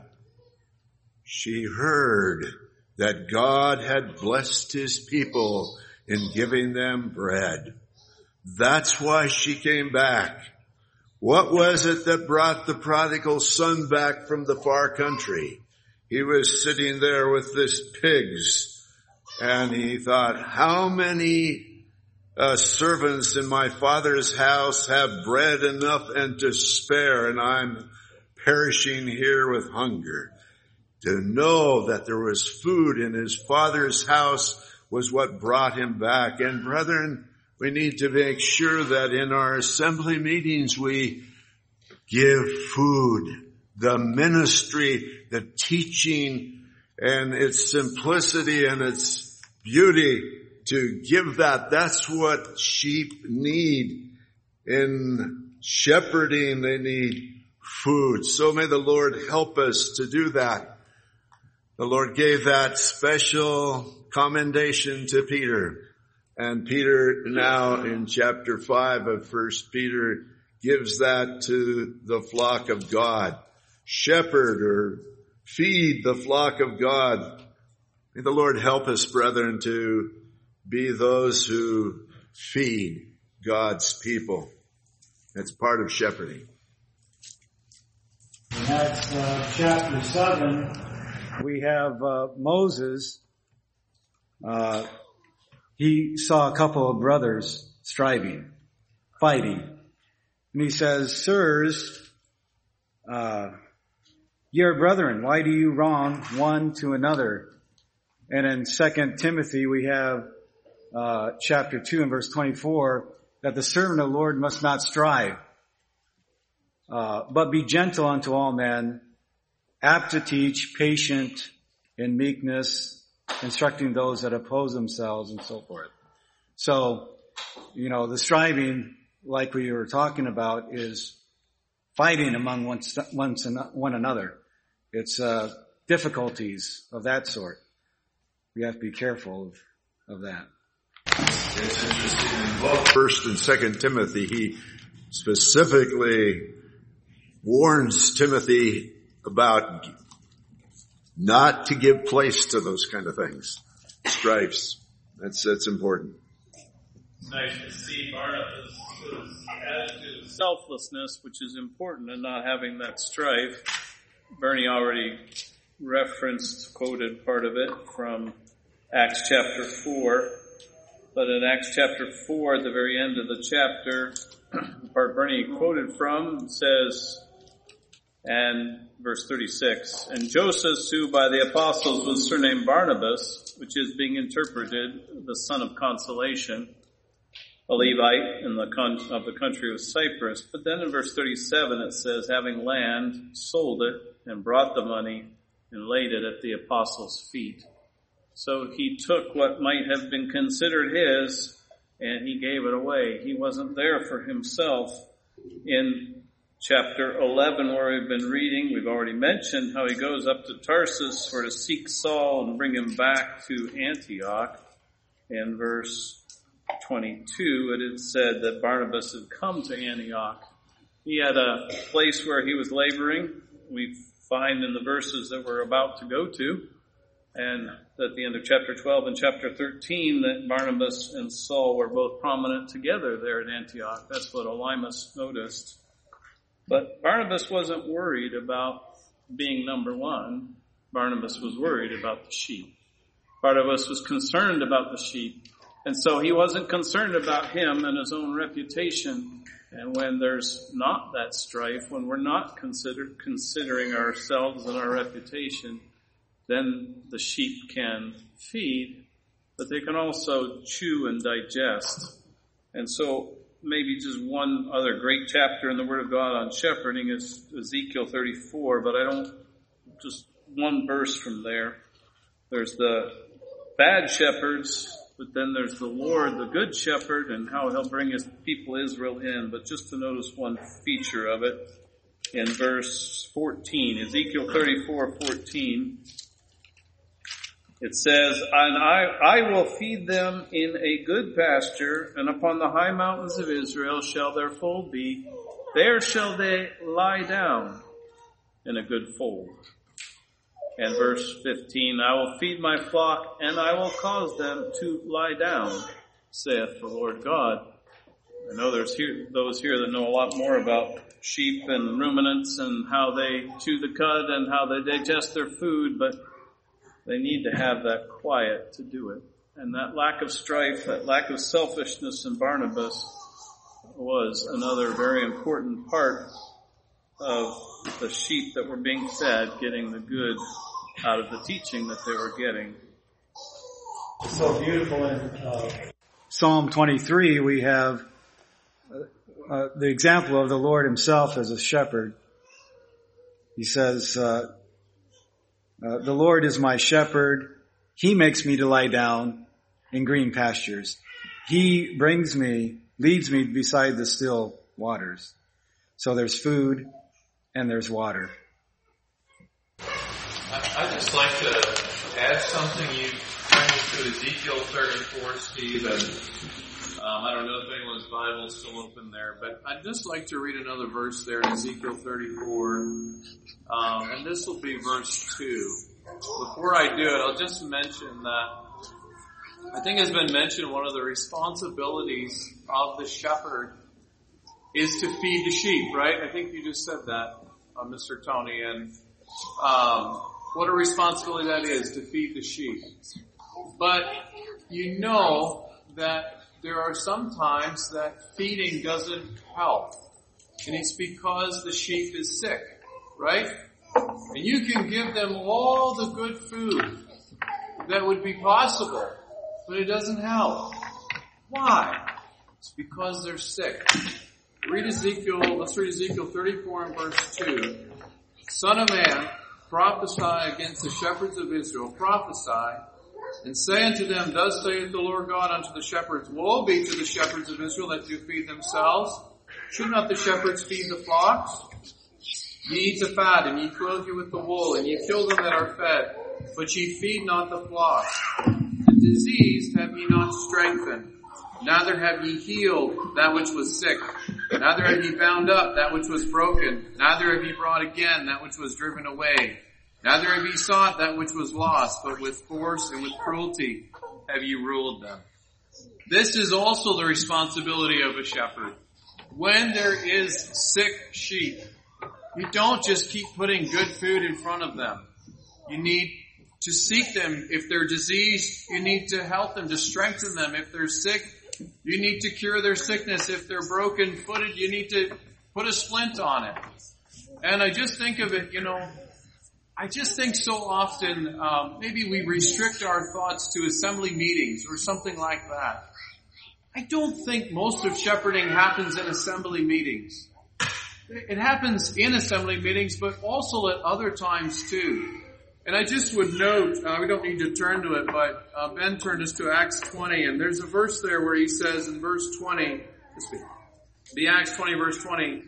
She heard that God had blessed his people in giving them bread. That's why she came back. What was it that brought the prodigal son back from the far country? He was sitting there with his pigs, and he thought, how many servants in my father's house have bread enough and to spare, and I'm perishing here with hunger? To know that there was food in his father's house was what brought him back. And brethren, we need to make sure that in our assembly meetings we give food, the ministry, the teaching, and its simplicity and its beauty, to give that. That's what sheep need. In shepherding, they need food. So may the Lord help us to do that. The Lord gave that special commendation to Peter. And Peter now in chapter 5 of 1 Peter gives that to the flock of God. Shepherd or feed the flock of God. May the Lord help us, brethren, to be those who feed God's people. That's part of shepherding. In Acts chapter 7, we have Moses. He saw a couple of brothers striving, fighting. And he says, sirs, your brethren, why do you wrong one to another? And in 2 Timothy, we have chapter 2 and verse 24, that the servant of the Lord must not strive, but be gentle unto all men, apt to teach, patient in meekness, instructing those that oppose themselves, and so forth. So, the striving, like we were talking about, is fighting among one another. It's difficulties of that sort. We have to be careful of that. It's interesting, in both 1 and 2 Timothy, he specifically warns Timothy about not to give place to those kind of things. Strifes. That's important. It's nice to see Barnabas' attitude of selflessness, which is important, and not having that strife. Bernie already quoted part of it from Acts chapter 4. But in Acts chapter 4, at the very end of the chapter, the part Bernie quoted from says, And verse 36, and Joseph, who by the apostles was surnamed Barnabas, which is being interpreted the son of consolation, a Levite of the country of Cyprus. But then in verse 37 it says, having land, sold it, and brought the money, and laid it at the apostles' feet. So he took what might have been considered his, and he gave it away. He wasn't there for himself. In chapter 11, where we've been reading, we've already mentioned how he goes up to Tarsus for to seek Saul and bring him back to Antioch. In verse 22, it is said that Barnabas had come to Antioch. He had a place where he was laboring. We find in the verses that we're about to go to, and at the end of chapter 12 and chapter 13, that Barnabas and Saul were both prominent together there at Antioch. That's what Elymas noticed. But Barnabas wasn't worried about being number one. Barnabas was worried about the sheep. Barnabas was concerned about the sheep. And so he wasn't concerned about him and his own reputation. And when there's not that strife, when we're not considering ourselves and our reputation, then the sheep can feed, but they can also chew and digest. And so maybe just one other great chapter in the Word of God on shepherding is Ezekiel 34, but just one verse from there. There's the bad shepherds, but then there's the Lord, the good shepherd, and how he'll bring his people Israel in. But just to notice one feature of it in verse 14, Ezekiel 34:14. It says, and I will feed them in a good pasture, and upon the high mountains of Israel shall their fold be. There shall they lie down in a good fold. And verse 15, I will feed my flock, and I will cause them to lie down, saith the Lord God. I know there's those here that know a lot more about sheep and ruminants and how they chew the cud and how they digest their food, but they need to have that quiet to do it. And that lack of strife, that lack of selfishness in Barnabas was another very important part of the sheep that were being fed, getting the good out of the teaching that they were getting. So beautiful. In Psalm 23, we have the example of the Lord himself as a shepherd. He says, the Lord is my shepherd. He makes me to lie down in green pastures. He leads me beside the still waters. So there's food and there's water. I'd just like to add something. You pointed to Ezekiel 34, Steve, and I don't know if anyone's Bible is still open there, but I'd just like to read another verse there in Ezekiel 34, and this will be verse 2. Before I do it, I'll just mention that I think has been mentioned one of the responsibilities of the shepherd is to feed the sheep, right? I think you just said that, Mr. Tony, and what a responsibility that is to feed the sheep. But you know that there are some times that feeding doesn't help. And it's because the sheep is sick, right? And you can give them all the good food that would be possible, but it doesn't help. Why? It's because they're sick. Let's read Ezekiel 34 and verse 2. Son of man, prophesy against the shepherds of Israel, prophesy, and say unto them, thus saith the Lord God unto the shepherds, woe be to the shepherds of Israel that do feed themselves. Should not the shepherds feed the flocks? Ye eat the fat, and ye clothe you with the wool, and ye kill them that are fed, but ye feed not the flock. The diseased have ye not strengthened, neither have ye healed that which was sick, neither have ye bound up that which was broken, neither have ye brought again that which was driven away, neither have ye sought that which was lost, but with force and with cruelty have ye ruled them. This is also the responsibility of a shepherd. When there is sick sheep, you don't just keep putting good food in front of them. You need to seek them. If they're diseased, you need to help them, to strengthen them. If they're sick, you need to cure their sickness. If they're broken-footed, you need to put a splint on it. And I just think of it, I just think so often, maybe we restrict our thoughts to assembly meetings or something like that. I don't think most of shepherding happens in assembly meetings. It happens in assembly meetings, but also at other times too. And I just would note, we don't need to turn to it, but Ben turned us to Acts 20, and there's a verse there where he says in verse 20, the Acts 20 verse 20,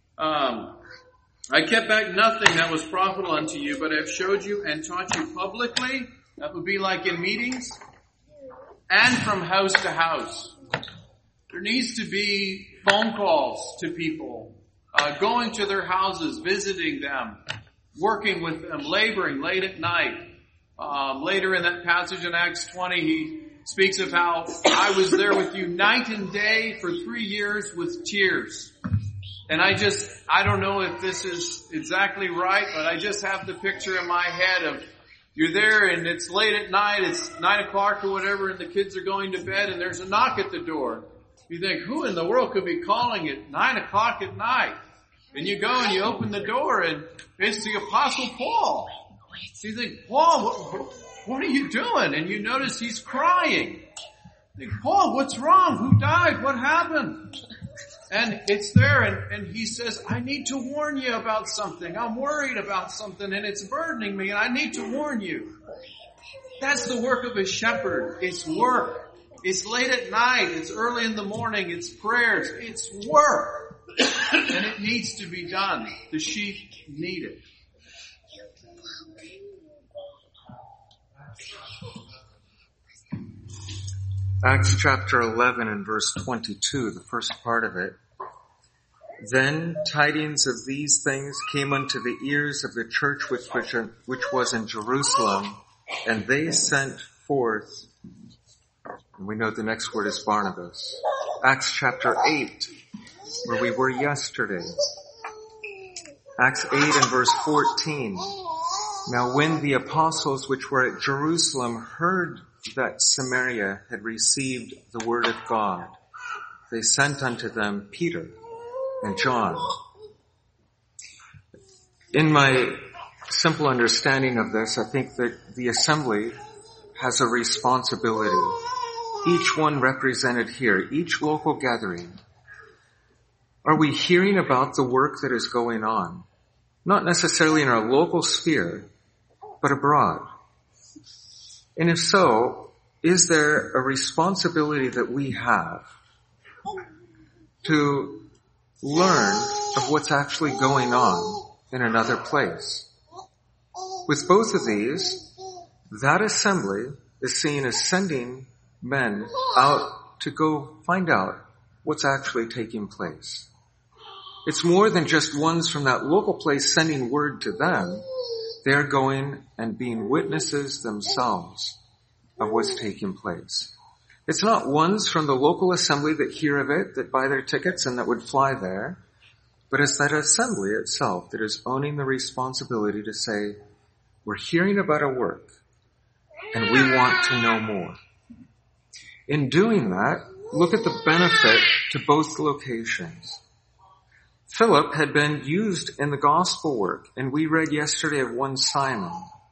I kept back nothing that was profitable unto you, but I have showed you and taught you publicly, that would be like in meetings, and from house to house. There needs to be phone calls to people, going to their houses, visiting them, working with them, laboring late at night. Later in that passage in Acts 20, he speaks of how I was there with you night and day for 3 years with tears. And I don't know if this is exactly right, but I just have the picture in my head of you're there and it's late at night, it's 9 o'clock or whatever, and the kids are going to bed and there's a knock at the door. You think, who in the world could be calling at 9 o'clock at night? And you go and you open the door and it's the Apostle Paul. So you think, Paul, what are you doing? And you notice he's crying. You think, Paul, what's wrong? Who died? What happened? And it's there and he says, I need to warn you about something. I'm worried about something and it's burdening me and I need to warn you. That's the work of a shepherd. It's work. It's late at night. It's early in the morning. It's prayers. It's work. And it needs to be done. The sheep need it. Acts chapter 11 and verse 22, the first part of it. Then tidings of these things came unto the ears of the church which was in Jerusalem, and they sent forth, and we know the next word is Barnabas. Acts chapter 8, where we were yesterday. Acts 8 and verse 14. Now when the apostles which were at Jerusalem heard that Samaria had received the word of God, they sent unto them Peter and John. In my simple understanding of this, I think that the assembly has a responsibility. Each one represented here, each local gathering. Are we hearing about the work that is going on? Not necessarily in our local sphere, but abroad. And if so, is there a responsibility that we have to learn of what's actually going on in another place? With both of these, that assembly is seen as sending men out to go find out what's actually taking place. It's more than just ones from that local place sending word to them. They're going and being witnesses themselves of what's taking place. It's not ones from the local assembly that hear of it, that buy their tickets and that would fly there, but it's that assembly itself that is owning the responsibility to say, we're hearing about a work and we want to know more. In doing that, look at the benefit to both locations. Philip had been used in the gospel work, and we read yesterday of one Simon.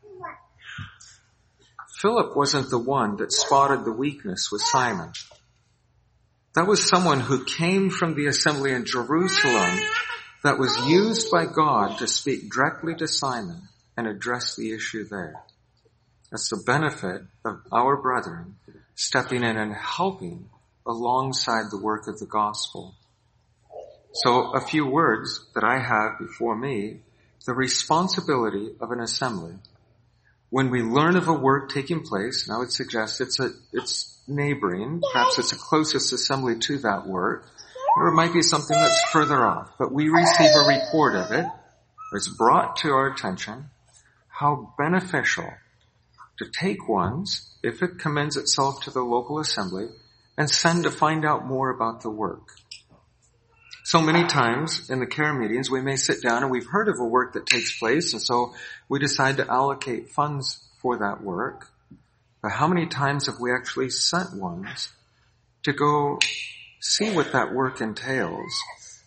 Philip wasn't the one that spotted the weakness with Simon. That was someone who came from the assembly in Jerusalem that was used by God to speak directly to Simon and address the issue there. That's the benefit of our brethren stepping in and helping alongside the work of the gospel. So a few words that I have before me, the responsibility of an assembly. When we learn of a work taking place, and I would suggest it's neighboring, perhaps it's the closest assembly to that work, or it might be something that's further off, but we receive a report of it, or it's brought to our attention, how beneficial to take ones, if it commends itself to the local assembly, and send to find out more about the work. So many times in the care meetings, we may sit down and we've heard of a work that takes place, and so we decide to allocate funds for that work. But how many times have we actually sent ones to go see what that work entails,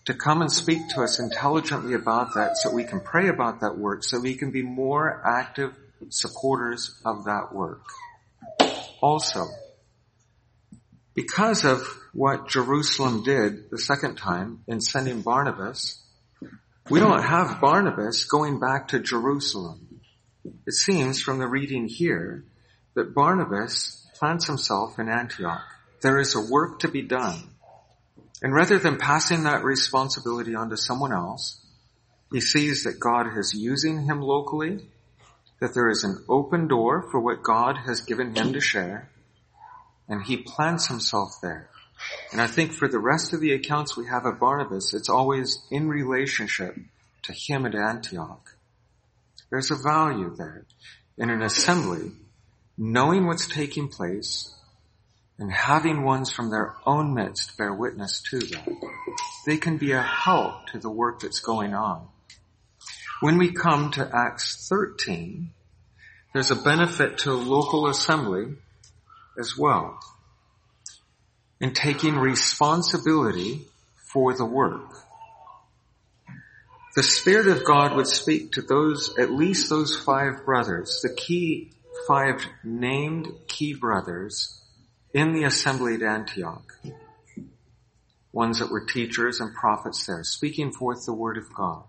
to come and speak to us intelligently about that so we can pray about that work, so we can be more active supporters of that work. Also, because of what Jerusalem did the second time in sending Barnabas, we don't have Barnabas going back to Jerusalem. It seems from the reading here that Barnabas plants himself in Antioch. There is a work to be done. And rather than passing that responsibility on to someone else, he sees that God is using him locally, that there is an open door for what God has given him to share, and he plants himself there. And I think for the rest of the accounts we have of Barnabas, it's always in relationship to him at Antioch. There's a value there in an assembly, knowing what's taking place and having ones from their own midst bear witness to that. They can be a help to the work that's going on. When we come to Acts 13, there's a benefit to a local assembly as well in taking responsibility for the work. The Spirit of God would speak to those, at least those 5 brothers, the 5 named key brothers in the assembly at Antioch. Ones that were teachers and prophets there, speaking forth the word of God.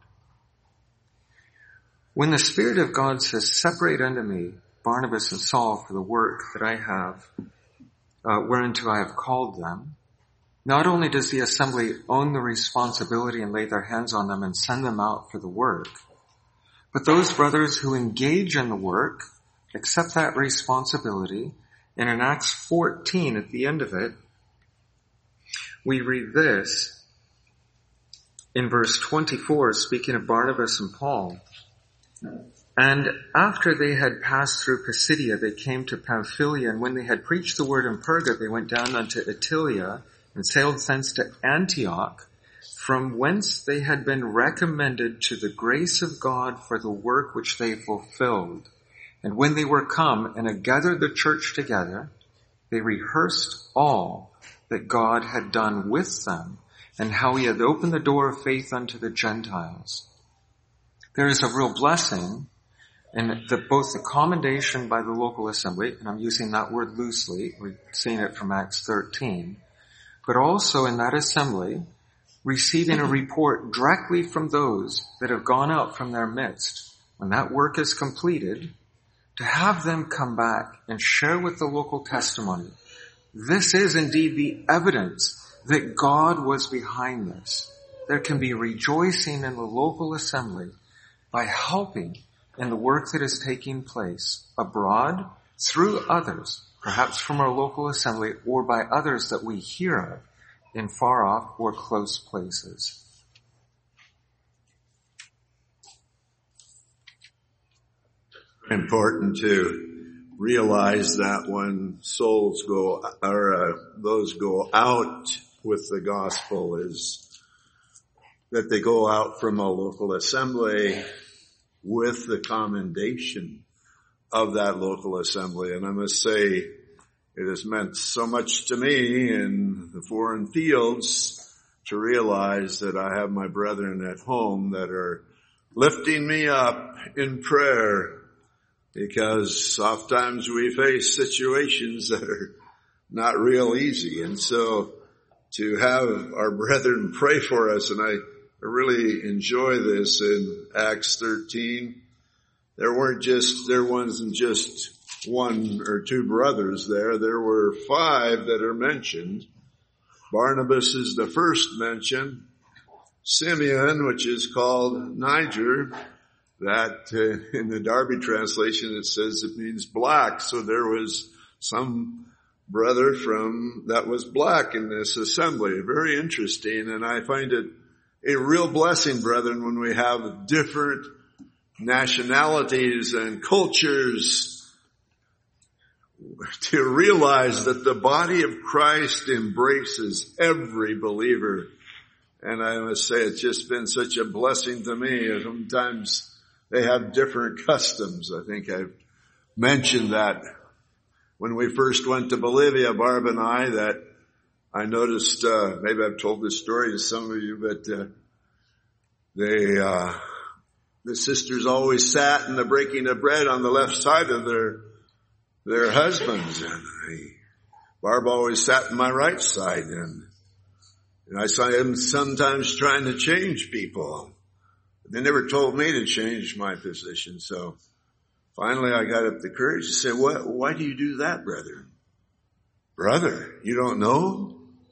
When the Spirit of God says, separate unto me Barnabas and Saul for the work that I have, whereunto I have called them, not only does the assembly own the responsibility and lay their hands on them and send them out for the work, but those brothers who engage in the work accept that responsibility. And in Acts 14, at the end of it, we read this in verse 24, speaking of Barnabas and Paul. And after they had passed through Pisidia, they came to Pamphylia, and when they had preached the word in Perga, they went down unto Attalia and sailed thence to Antioch, from whence they had been recommended to the grace of God for the work which they fulfilled. And when they were come and had gathered the church together, they rehearsed all that God had done with them, and how he had opened the door of faith unto the Gentiles. There is a real blessing in both the commendation by the local assembly, and I'm using that word loosely, we've seen it from Acts 13, but also in that assembly, receiving a report directly from those that have gone out from their midst. When that work is completed, to have them come back and share with the local testimony. This is indeed the evidence that God was behind this. There can be rejoicing in the local assembly by helping in the work that is taking place abroad through others, perhaps from our local assembly or by others that we hear of in far off or close places. Important to realize that when souls go, or those go out with the gospel, is that they go out from a local assembly with the commendation of that local assembly. And I must say, it has meant so much to me in the foreign fields to realize that I have my brethren at home that are lifting me up in prayer, because oftentimes we face situations that are not real easy. And so to have our brethren pray for us, and I really enjoy this in Acts 13. There wasn't just 1 or 2 brothers there. There were 5 that are mentioned. Barnabas is the first mention. Simeon, which is called Niger, that in the Darby translation it says it means black. So there was some brother that was black in this assembly. Very interesting, and I find it a real blessing, brethren, when we have different nationalities and cultures, to realize that the body of Christ embraces every believer. And I must say, it's just been such a blessing to me. Sometimes they have different customs. I think I've mentioned that when we first went to Bolivia, Barb and I, that I noticed, maybe I've told this story to some of you, but the sisters always sat in the breaking of bread on the left side of their husbands, and Barb always sat in my right side, and I saw him sometimes trying to change people. They never told me to change my position, so finally I got up the courage to say, why do you do that, brother? Brother, you don't know?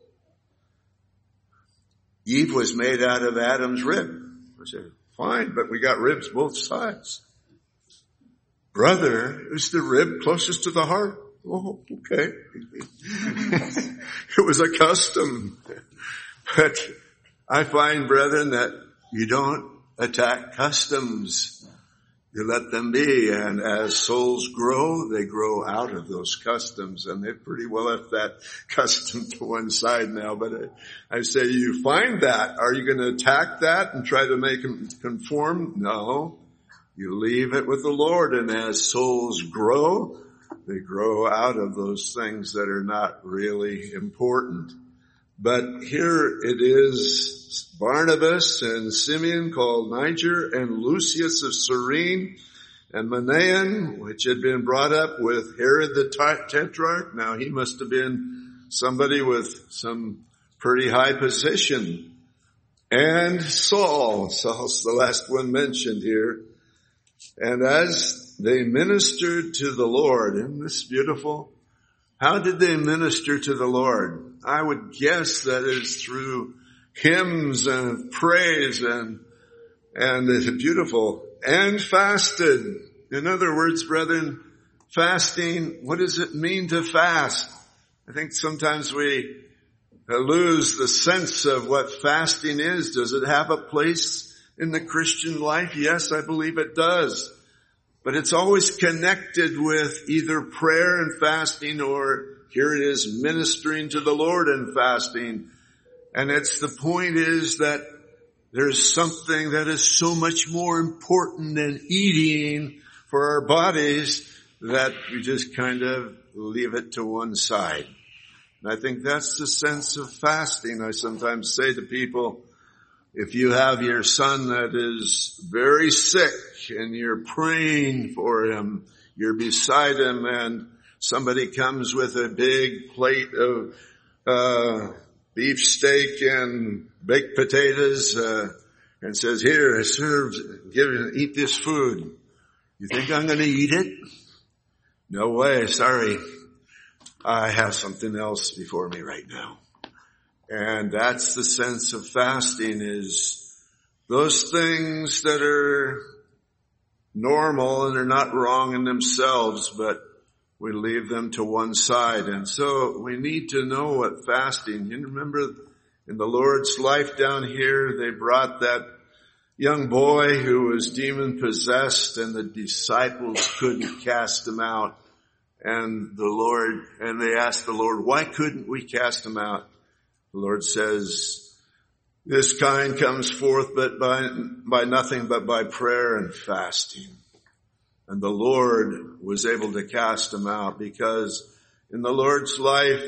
Eve was made out of Adam's rib. I said, fine, but we got ribs both sides. Brother is the rib closest to the heart. Oh, okay. It was a custom. But I find, brethren, that you don't attack customs. You let them be. And as souls grow, they grow out of those customs. And they've pretty well left that custom to one side now. But I say, you find that. Are you going to attack that and try to make them conform? No. You leave it with the Lord. And as souls grow, they grow out of those things that are not really important. But here it is, Barnabas and Simeon called Niger, and Lucius of Cyrene, and Manaen, which had been brought up with Herod the Tetrarch. Now he must have been somebody with some pretty high position. And Saul's the last one mentioned here. And as they ministered to the Lord, isn't this beautiful? How did they minister to the Lord? I would guess that is through hymns and praise and it's beautiful. And fasted. In other words, brethren, fasting, what does it mean to fast? I think sometimes we lose the sense of what fasting is. Does it have a place in the Christian life? Yes, I believe it does. But it's always connected with either prayer and fasting, or here it is, ministering to the Lord and fasting. And the point is that there's something that is so much more important than eating for our bodies that we just kind of leave it to one side. And I think that's the sense of fasting. I sometimes say to people, if you have your son that is very sick and you're praying for him, you're beside him, and somebody comes with a big plate of beef steak and baked potatoes and says, here, eat this food. You think I'm going to eat it? No way, sorry. I have something else before me right now. And that's the sense of fasting, is those things that are normal and are not wrong in themselves, but we leave them to one side. And so we need to know what fasting. You remember in the Lord's life down here, they brought that young boy who was demon possessed, and the disciples couldn't cast him out. And they asked the Lord, why couldn't we cast him out? The Lord says, this kind comes forth but by nothing but by prayer and fasting. And the Lord was able to cast him out, because in the Lord's life,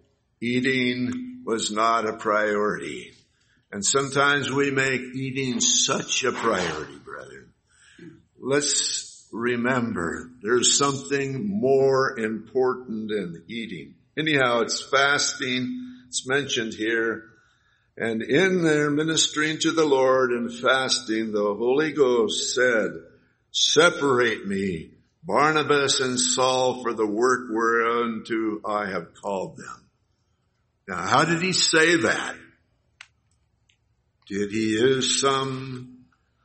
eating was not a priority. And sometimes we make eating such a priority, brethren. Let's remember, there's something more important than eating. Anyhow, it's fasting. It's mentioned here. And in their ministering to the Lord and fasting, the Holy Ghost said, separate me, Barnabas and Saul, for the work whereunto I have called them. Now, how did he say that? Did he use some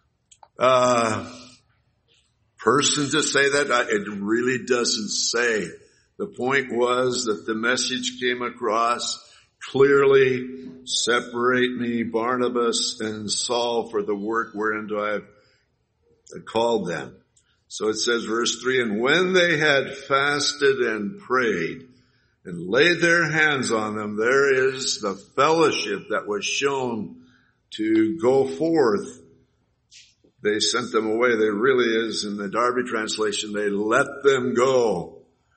person to say that? It really doesn't say. The point was that the message came across clearly, separate me, Barnabas and Saul, for the work whereunto I have called them. So it says, verse 3, and when they had fasted and prayed and laid their hands on them, there is the fellowship that was shown to go forth. They sent them away. There really is, in the Darby translation, they let them go.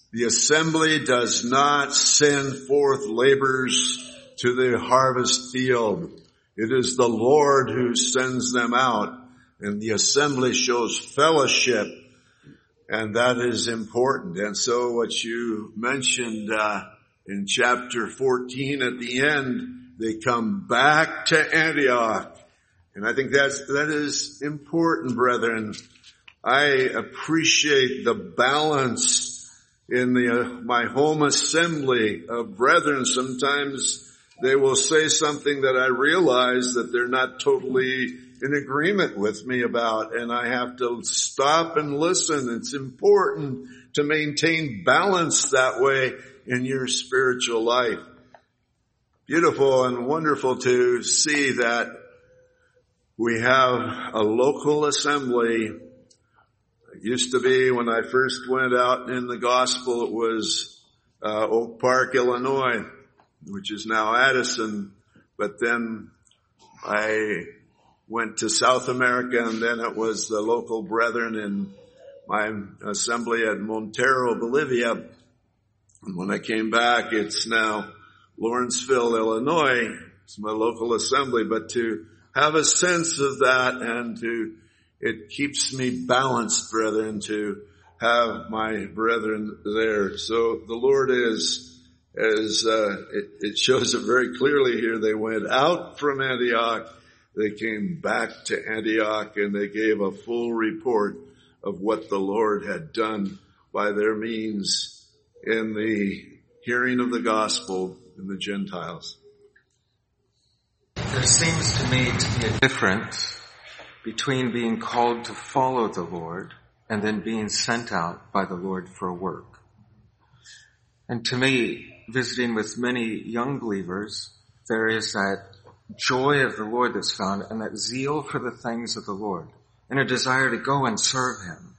The assembly does not send forth laborers to the harvest field. It is the Lord who sends them out, and the assembly shows fellowship, and that is important. And so what you mentioned in chapter 14 at the end, they come back to Antioch. And I think that is important, brethren. I appreciate the balance in my home assembly of brethren. Sometimes they will say something that I realize that they're not totally in agreement with me about, and I have to stop and listen. It's important to maintain balance that way in your spiritual life. Beautiful and wonderful to see that we have a local assembly. It used to be when I first went out in the gospel, it was Oak Park, Illinois, which is now Addison. But then I went to South America, and then it was the local brethren in my assembly at Montero, Bolivia. And when I came back, it's now Lawrenceville, Illinois. It's my local assembly. But to have a sense of that, and it keeps me balanced, brethren, to have my brethren there. So the Lord it shows it very clearly here. They went out from Antioch. They came back to Antioch, and they gave a full report of what the Lord had done by their means in the hearing of the gospel in the Gentiles. There seems to me to be a difference between being called to follow the Lord and then being sent out by the Lord for work. And to me, visiting with many young believers, there is that joy of the Lord that's found, and that zeal for the things of the Lord, and a desire to go and serve Him.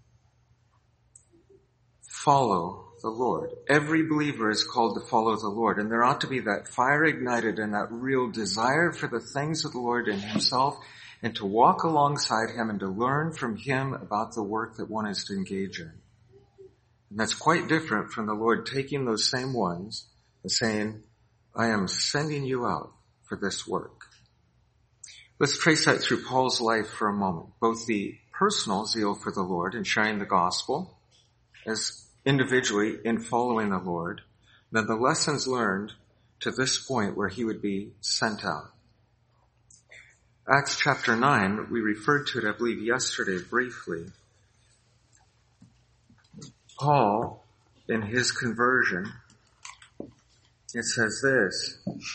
Follow the Lord. Every believer is called to follow the Lord, and there ought to be that fire ignited and that real desire for the things of the Lord in Himself, and to walk alongside Him and to learn from Him about the work that one is to engage in. And that's quite different from the Lord taking those same ones and saying, I am sending you out for this work. Let's trace that through Paul's life for a moment. Both the personal zeal for the Lord and sharing the gospel, as individually in following the Lord, then the lessons learned to this point where he would be sent out. Acts chapter 9, we referred to it, I believe, yesterday briefly. Paul, in his conversion, it says this,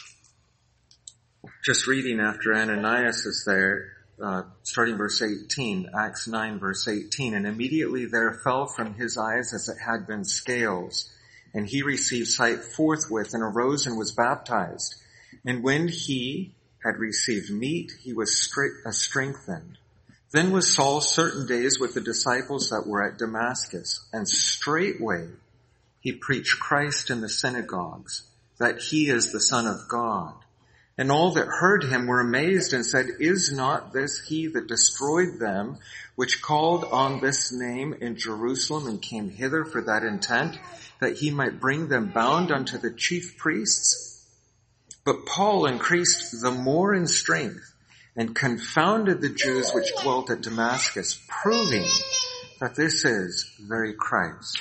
just reading after Ananias is there, starting verse 18, Acts 9 verse 18, and immediately there fell from his eyes as it had been scales, and he received sight forthwith and arose and was baptized. And when he had received meat, he was strengthened. Then was Saul certain days with the disciples that were at Damascus, and straightway he preached Christ in the synagogues, that he is the Son of God. And all that heard him were amazed and said, Is not this he that destroyed them, which called on this name in Jerusalem and came hither for that intent, that he might bring them bound unto the chief priests? But Paul increased the more in strength and confounded the Jews which dwelt at Damascus, proving that this is very Christ.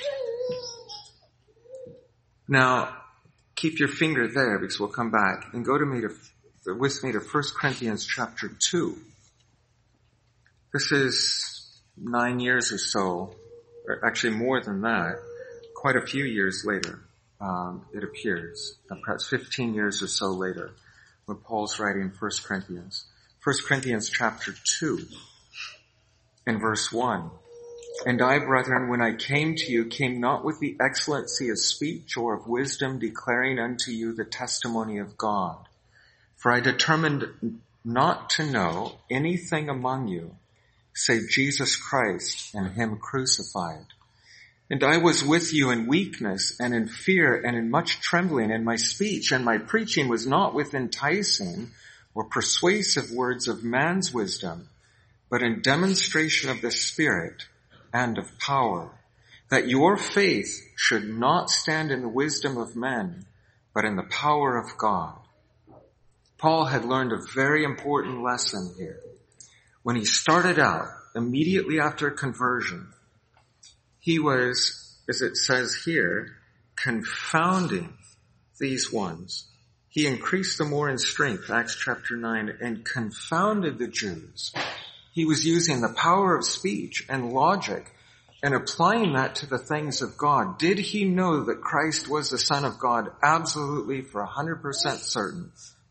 Now, keep your finger there because we'll come back and go with me to 1 Corinthians chapter 2. This is 9 years or so, or actually more than that, quite a few years later, it appears, perhaps 15 years or so later, when Paul's writing 1 Corinthians. 1 Corinthians chapter 2 and verse 1. And I, brethren, when I came to you, came not with the excellency of speech or of wisdom, declaring unto you the testimony of God. For I determined not to know anything among you, save Jesus Christ and Him crucified. And I was with you in weakness and in fear and in much trembling, and my speech and my preaching was not with enticing or persuasive words of man's wisdom, but in demonstration of the Spirit and of power, that your faith should not stand in the wisdom of men, but in the power of God. Paul had learned a very important lesson here. When he started out, immediately after conversion, he was, as it says here, confounding these ones. He increased them more in strength, Acts chapter 9, and confounded the Jews. He was using the power of speech and logic and applying that to the things of God. Did he know that Christ was the Son of God? Absolutely, for 100% certain.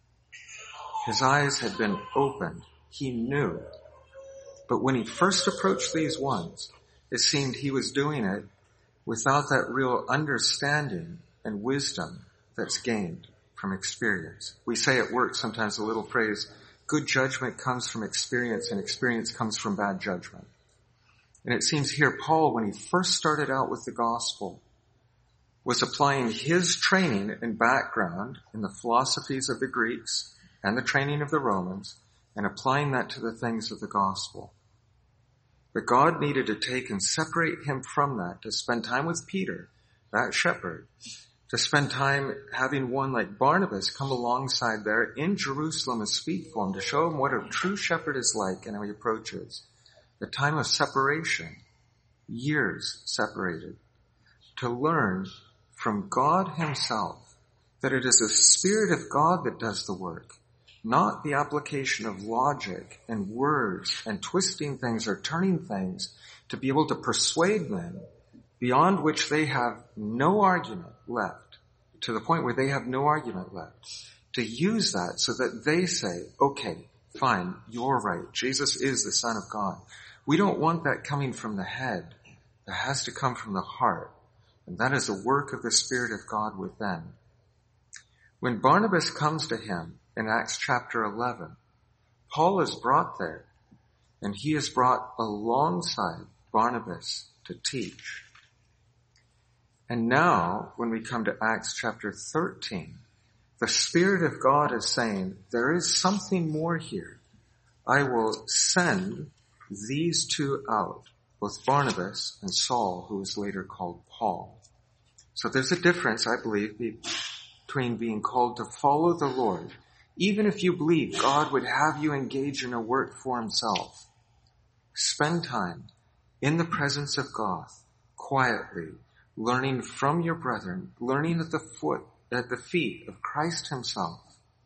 His eyes had been opened. He knew. But when he first approached these ones, it seemed he was doing it without that real understanding and wisdom that's gained from experience. We say at work sometimes a little phrase, good judgment comes from experience and experience comes from bad judgment. And it seems here Paul, when he first started out with the gospel, was applying his training and background in the philosophies of the Greeks and the training of the Romans and applying that to the things of the gospel. But God needed to take and separate him from that, to spend time with Peter, that shepherd, to spend time having one like Barnabas come alongside there in Jerusalem and speak for him, to show him what a true shepherd is like and how he approaches. The time of separation, years separated, to learn from God himself that it is the Spirit of God that does the work, not the application of logic and words and twisting things or turning things to be able to persuade men beyond which they have no argument left, to the point where they have no argument left, to use that so that they say, okay, fine, you're right, Jesus is the Son of God. We don't want that coming from the head. It has to come from the heart. And that is the work of the Spirit of God within. When Barnabas comes to him in Acts chapter 11, Paul is brought there, and he is brought alongside Barnabas to teach. And now, when we come to Acts chapter 13, the Spirit of God is saying, there is something more here. I will send these two out, both Barnabas and Saul, who was later called Paul. So there's a difference, I believe, between being called to follow the Lord, even if you believe God would have you engage in a work for himself. Spend time in the presence of God, quietly, learning from your brethren, learning at the feet of Christ himself.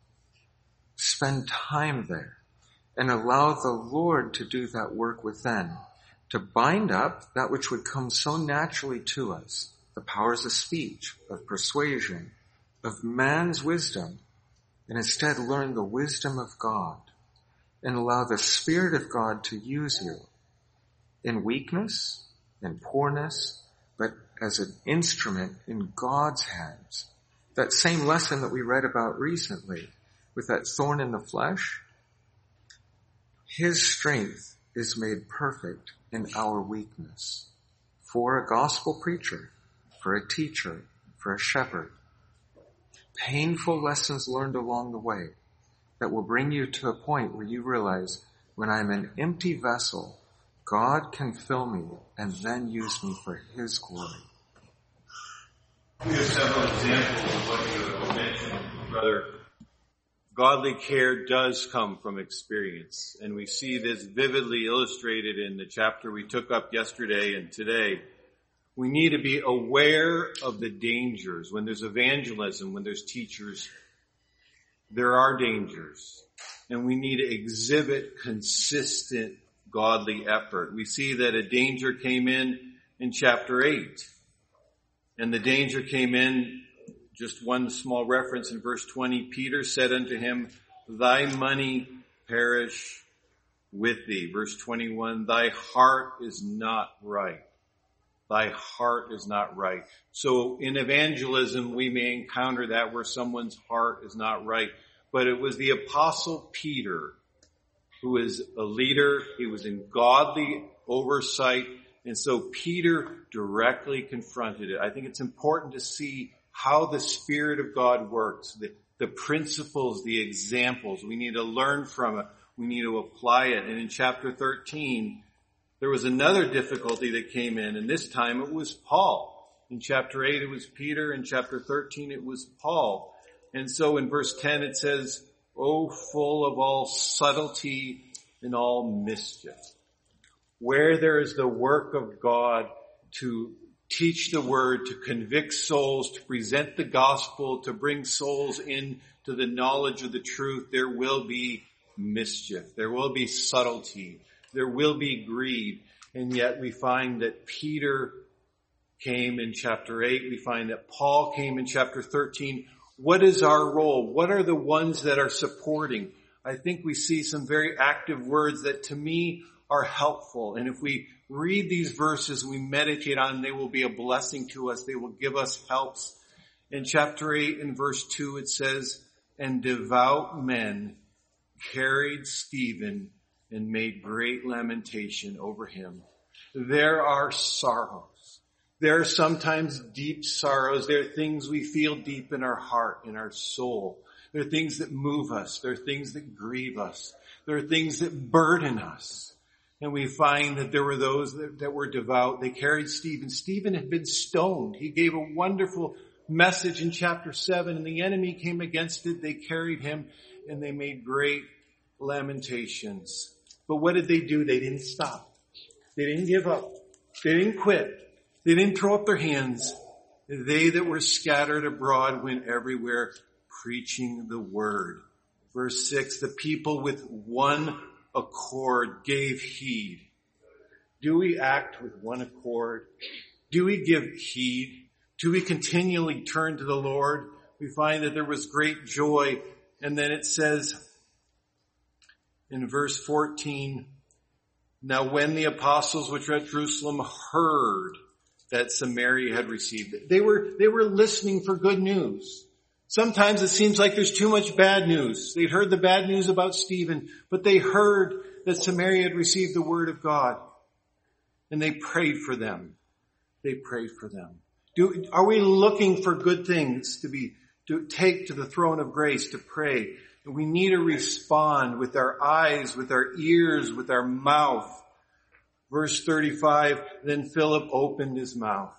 Spend time there and allow the Lord to do that work within, to bind up that which would come so naturally to us, the powers of speech, of persuasion, of man's wisdom, and instead learn the wisdom of God and allow the Spirit of God to use you in weakness, in poorness, but as an instrument in God's hands. That same lesson that we read about recently with that thorn in the flesh, his strength is made perfect in our weakness. For a gospel preacher, for a teacher, for a shepherd, painful lessons learned along the way that will bring you to a point where you realize, when I'm an empty vessel, God can fill me and then use me for his glory. We have several examples of what you mentioned, Brother. Godly care does come from experience, and we see this vividly illustrated in the chapter we took up yesterday and today. We need to be aware of the dangers. When there's evangelism, when there's teachers, there are dangers, and we need to exhibit consistent godly effort. We see that a danger came in chapter 8, and the danger came in, just one small reference in verse 20, Peter said unto him, thy money perish with thee. Verse 21, thy heart is not right. Thy heart is not right. So in evangelism, we may encounter that where someone's heart is not right. But it was the Apostle Peter who is a leader. He was in godly oversight. And so Peter directly confronted it. I think it's important to see how the Spirit of God works, the principles, the examples. We need to learn from it. We need to apply it. And in chapter 13, There was another difficulty that came in, and this time it was Paul. In chapter 8 it was Peter. In chapter 13 it was Paul. And so in verse 10 it says, "Oh, full of all subtlety and all mischief." Where there is the work of God to teach the word, to convict souls, to present the gospel, to bring souls into the knowledge of the truth, there will be mischief. There will be subtlety. There will be greed. And yet we find that Peter came in chapter 8. We find that Paul came in chapter 13. What is our role? What are the ones that are supporting? I think we see some very active words that to me are helpful. And if we read these verses, we meditate on them, they will be a blessing to us. They will give us helps. In chapter 8 in verse 2 it says, "And devout men carried Stephen and made great lamentation over him." There are sorrows. There are sometimes deep sorrows. There are things we feel deep in our heart, in our soul. There are things that move us. There are things that grieve us. There are things that burden us. And we find that there were those that were devout. They carried Stephen. Stephen had been stoned. He gave a wonderful message in chapter 7, and the enemy came against it. They carried him, and they made great lamentations. But what did they do? They didn't stop. They didn't give up. They didn't quit. They didn't throw up their hands. They that were scattered abroad went everywhere preaching the word. Verse 6, "The people with one accord gave heed." Do we act with one accord? Do we give heed? Do we continually turn to the Lord? We find that there was great joy. And then it says in verse 14, "Now when the apostles which were at Jerusalem heard that Samaria had received it." They were listening for good news. Sometimes it seems like there's too much bad news. They'd heard the bad news about Stephen, but they heard that Samaria had received the word of God. And they prayed for them. They prayed for them. Are we looking for good things to take to the throne of grace, to pray? We need to respond with our eyes, with our ears, with our mouth. Verse 35, "Then Philip opened his mouth."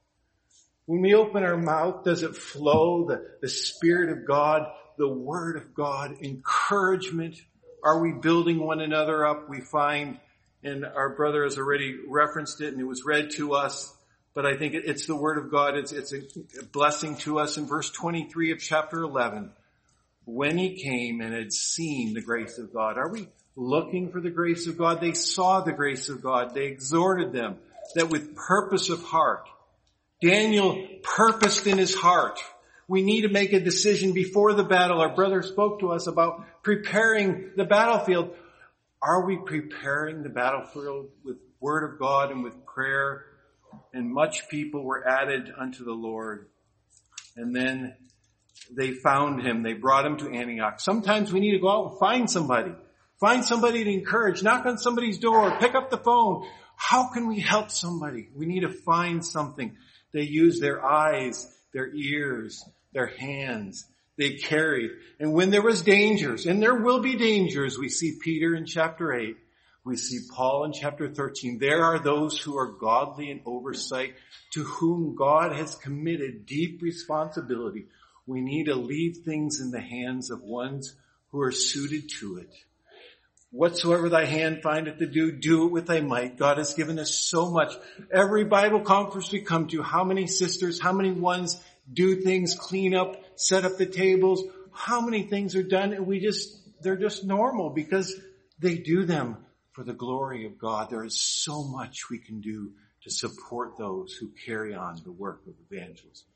When we open our mouth, does it flow the Spirit of God, the Word of God, encouragement? Are we building one another up? We find, and our brother has already referenced it and it was read to us, but I think it's the Word of God. It's a blessing to us. In verse 23 of chapter 11, "When he came and had seen the grace of God." Are we looking for the grace of God? They saw the grace of God. They exhorted them that with purpose of heart. Daniel purposed in his heart. We need to make a decision before the battle. Our brother spoke to us about preparing the battlefield. Are we preparing the battlefield with word of God and with prayer? And much people were added unto the Lord. And then they found him. They brought him to Antioch. Sometimes we need to go out and find somebody. Find somebody to encourage. Knock on somebody's door. Pick up the phone. How can we help somebody? We need to find something. They used their eyes, their ears, their hands. They carried. And when there was dangers, and there will be dangers, we see Peter in chapter 8. We see Paul in chapter 13. There are those who are godly in oversight, to whom God has committed deep responsibility. We need to leave things in the hands of ones who are suited to it. Whatsoever thy hand findeth to do, do it with thy might. God has given us so much. Every Bible conference we come to, how many sisters, how many ones do things, clean up, set up the tables, how many things are done, and they're just normal because they do them for the glory of God. There is so much we can do to support those who carry on the work of evangelism.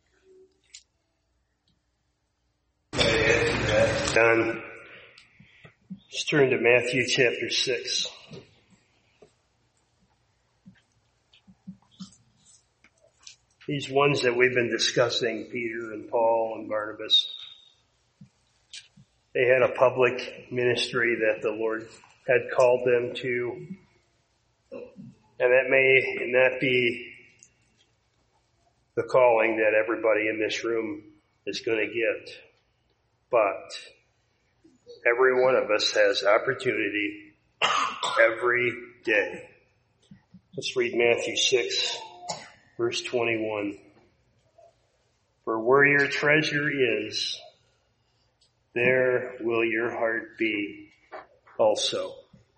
Done. Let's turn to Matthew chapter 6. These ones that we've been discussing, Peter and Paul and Barnabas, they had a public ministry that the Lord had called them to. And that may not be the calling that everybody in this room is going to get. But every one of us has opportunity every day Let's read Matthew 6, verse 21. For where your treasure is, there will your heart be also.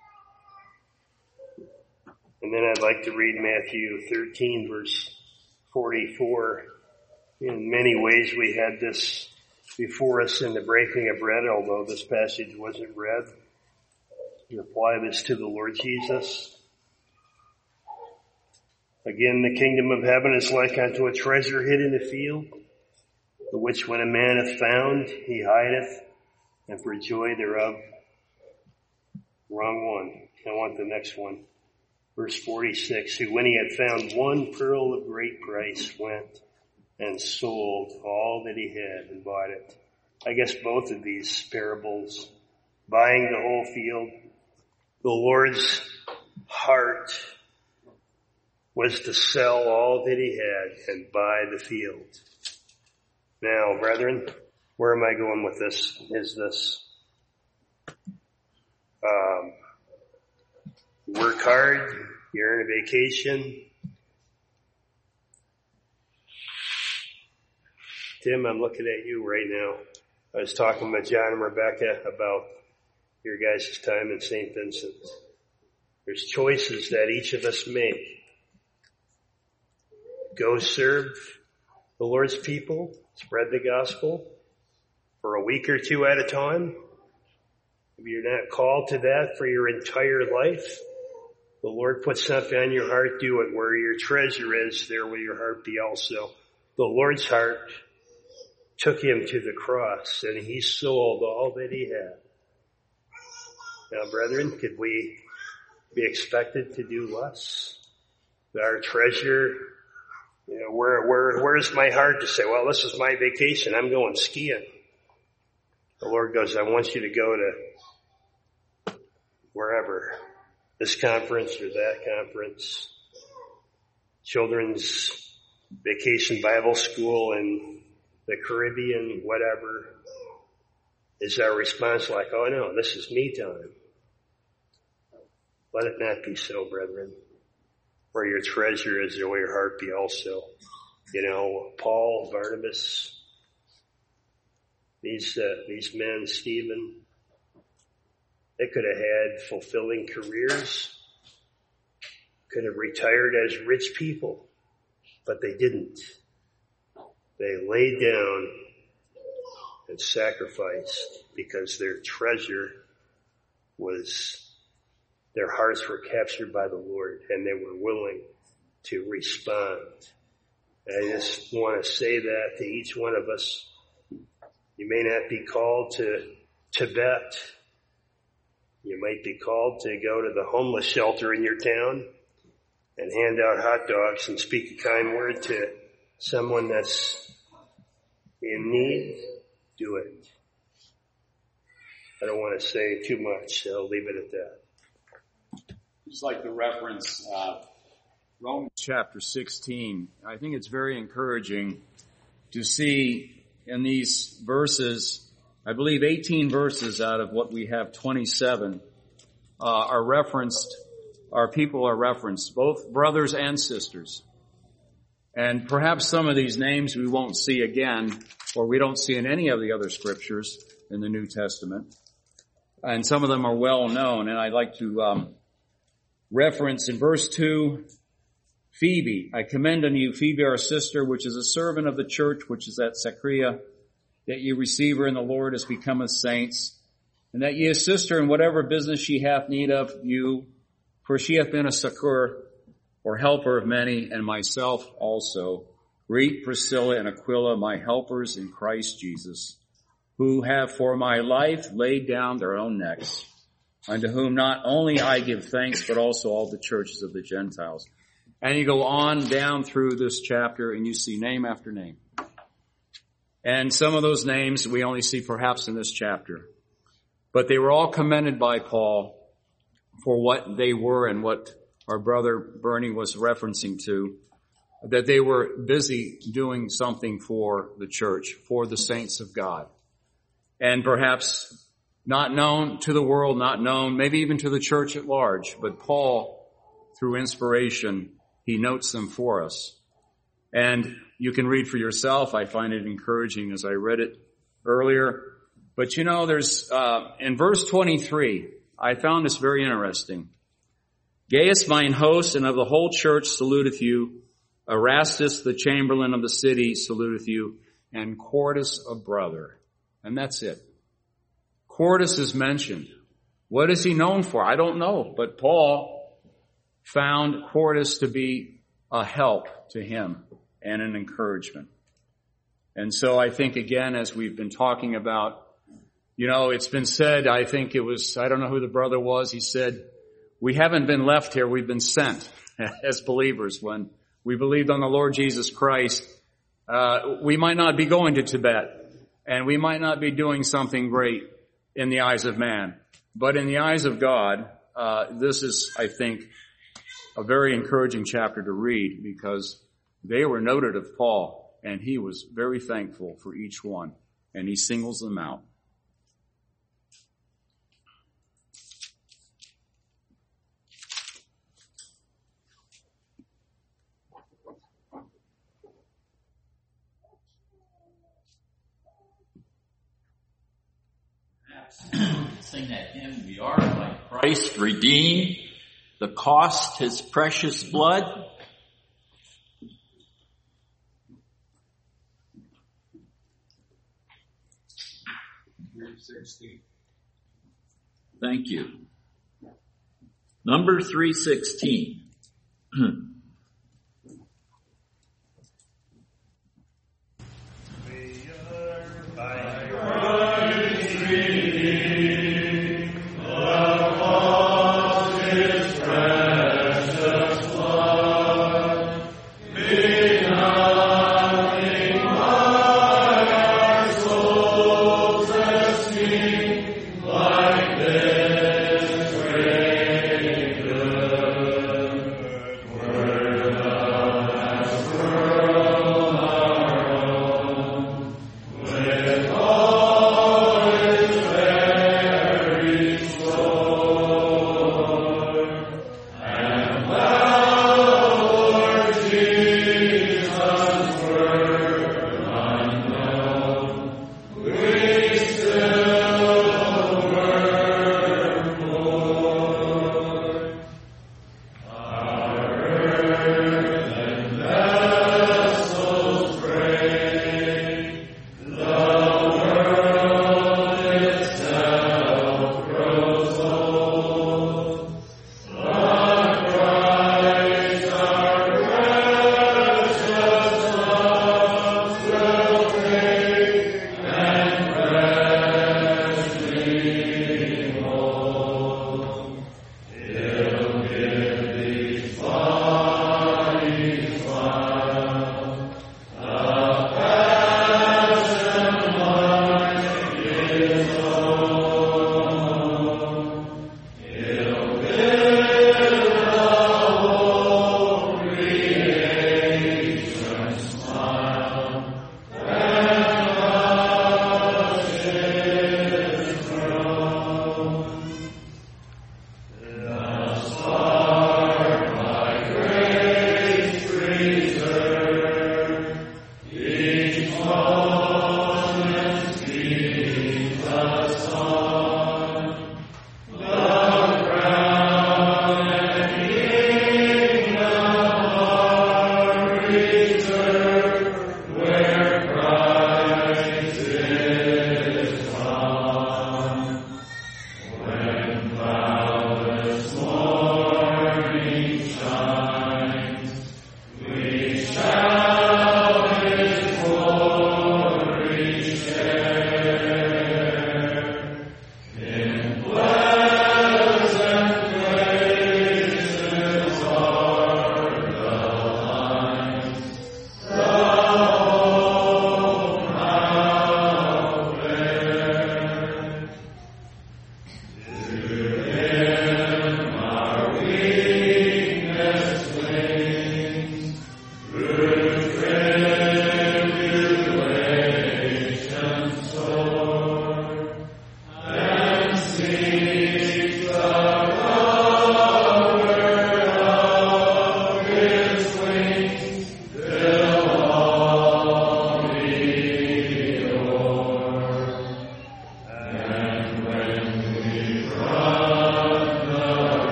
And then I'd like to read Matthew 13, verse 44. In many ways we had this before us in the breaking of bread, although this passage wasn't read. We apply this to the Lord Jesus. Again, the kingdom of heaven is like unto a treasure hid in the field, the which when a man hath found, he hideth, and for joy thereof. Wrong one. I want the next one. Verse 46, who when he had found one pearl of great price went and sold all that he had and bought it. I guess both of these parables, buying the whole field, the Lord's heart was to sell all that he had and buy the field. Now, brethren, where am I going with this? Is this work hard, you're on a vacation? Tim, I'm looking at you right now. I was talking with John and Rebecca about your guys' time in St. Vincent. There's choices that each of us make. Go serve the Lord's people, spread the gospel for a week or two at a time. If you're not called to that for your entire life, the Lord puts something on your heart, do it. Where your treasure is, there will your heart be also. The Lord's heart took him to the cross, and he sold all that he had. Now, brethren, could we be expected to do less? Our treasure, where's my heart to say, well, this is my vacation, I'm going skiing. The Lord goes, I want you to go to wherever, this conference or that conference, children's vacation Bible school in the Caribbean, whatever. Is our response like, oh no, this is me time? Let it not be so, brethren. Where your treasure is, there will your heart be also. Paul, Barnabas, these men, Stephen, they could have had fulfilling careers, could have retired as rich people, but they didn't. They laid down and sacrificed because their treasure was, their hearts were captured by the Lord, and they were willing to respond. I just want to say that to each one of us. You may not be called to Tibet. You might be called to go to the homeless shelter in your town and hand out hot dogs and speak a kind word to someone that's in need. Do it. I don't want to say too much, so I'll leave it at that. Just like to reference Romans chapter 16. I think it's very encouraging to see in these verses, I believe 18 verses out of what we have 27 are referenced, our people are referenced, both brothers and sisters. And perhaps some of these names we won't see again, or we don't see in any of the other scriptures in the New Testament. And some of them are well known, and I'd like to reference in verse 2, Phoebe. I commend unto you Phoebe our sister, which is a servant of the church, which is at Cenchrea, that ye receive her in the Lord as becometh saints, and that ye assist her in whatever business she hath need of you, for she hath been a succor or helper of many, and myself also. Greet Priscilla and Aquila, my helpers in Christ Jesus, who have for my life laid down their own necks, unto whom not only I give thanks, but also all the churches of the Gentiles. And you go on down through this chapter and you see name after name. And some of those names we only see perhaps in this chapter. But they were all commended by Paul for what they were and what our brother Bernie was referencing to, that they were busy doing something for the church, for the saints of God. And perhaps not known to the world, not known maybe even to the church at large, but Paul, through inspiration, he notes them for us. And you can read for yourself. I find it encouraging as I read it earlier. But there's, in verse 23, I found this very interesting. Gaius, mine host, and of the whole church saluteth you. Erastus, the chamberlain of the city, saluteth you. And Quartus, a brother. And that's it. Quartus is mentioned. What is he known for? I don't know. But Paul found Quartus to be a help to him and an encouragement. And so I think, again, as we've been talking about, it's been said, I think it was, I don't know who the brother was, he said, we haven't been left here, we've been sent as believers. When we believed on the Lord Jesus Christ, we might not be going to Tibet, and we might not be doing something great in the eyes of man. But in the eyes of God, this is, I think, a very encouraging chapter to read, because they were noted of Paul, and he was very thankful for each one, and he singles them out. Sing that hymn, we are by Christ redeemed, the cost his precious blood. Thank you. Number 316.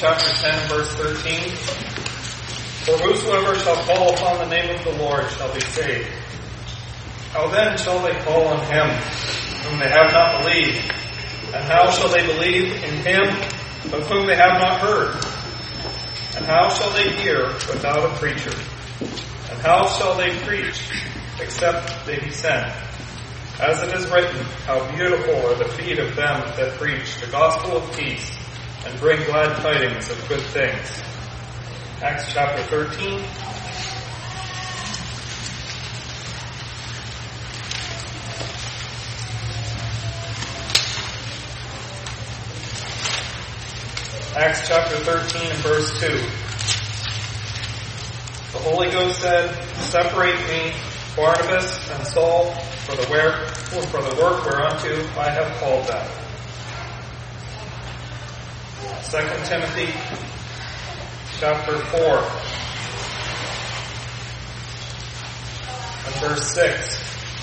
chapter 10 and verse 13. For whosoever shall call upon the name of the Lord shall be saved. How then shall they call on him whom they have not believed? And how shall they believe in him of whom they have not heard? And how shall they hear without a preacher? And how shall they preach except they be sent? As it is written, how beautiful are the feet of them that preach the gospel of peace and bring glad tidings of good things. Acts chapter 13. Acts chapter 13 and verse 2. The Holy Ghost said, separate me, Barnabas and Saul, for the work whereunto I have called them. 2 Timothy chapter 4 and verse 6.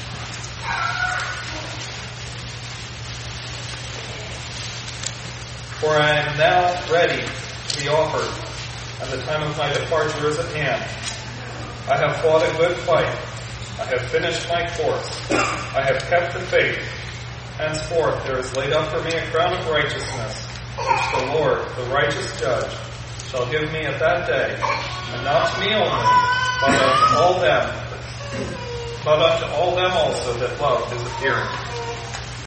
For I am now ready to be offered, and the time of my departure is at hand. I have fought a good fight. I have finished my course. I have kept the faith. Henceforth there is laid up for me a crown of righteousness, which the Lord, the righteous judge, shall give me at that day, and not to me only, but unto all them also that love his appearing.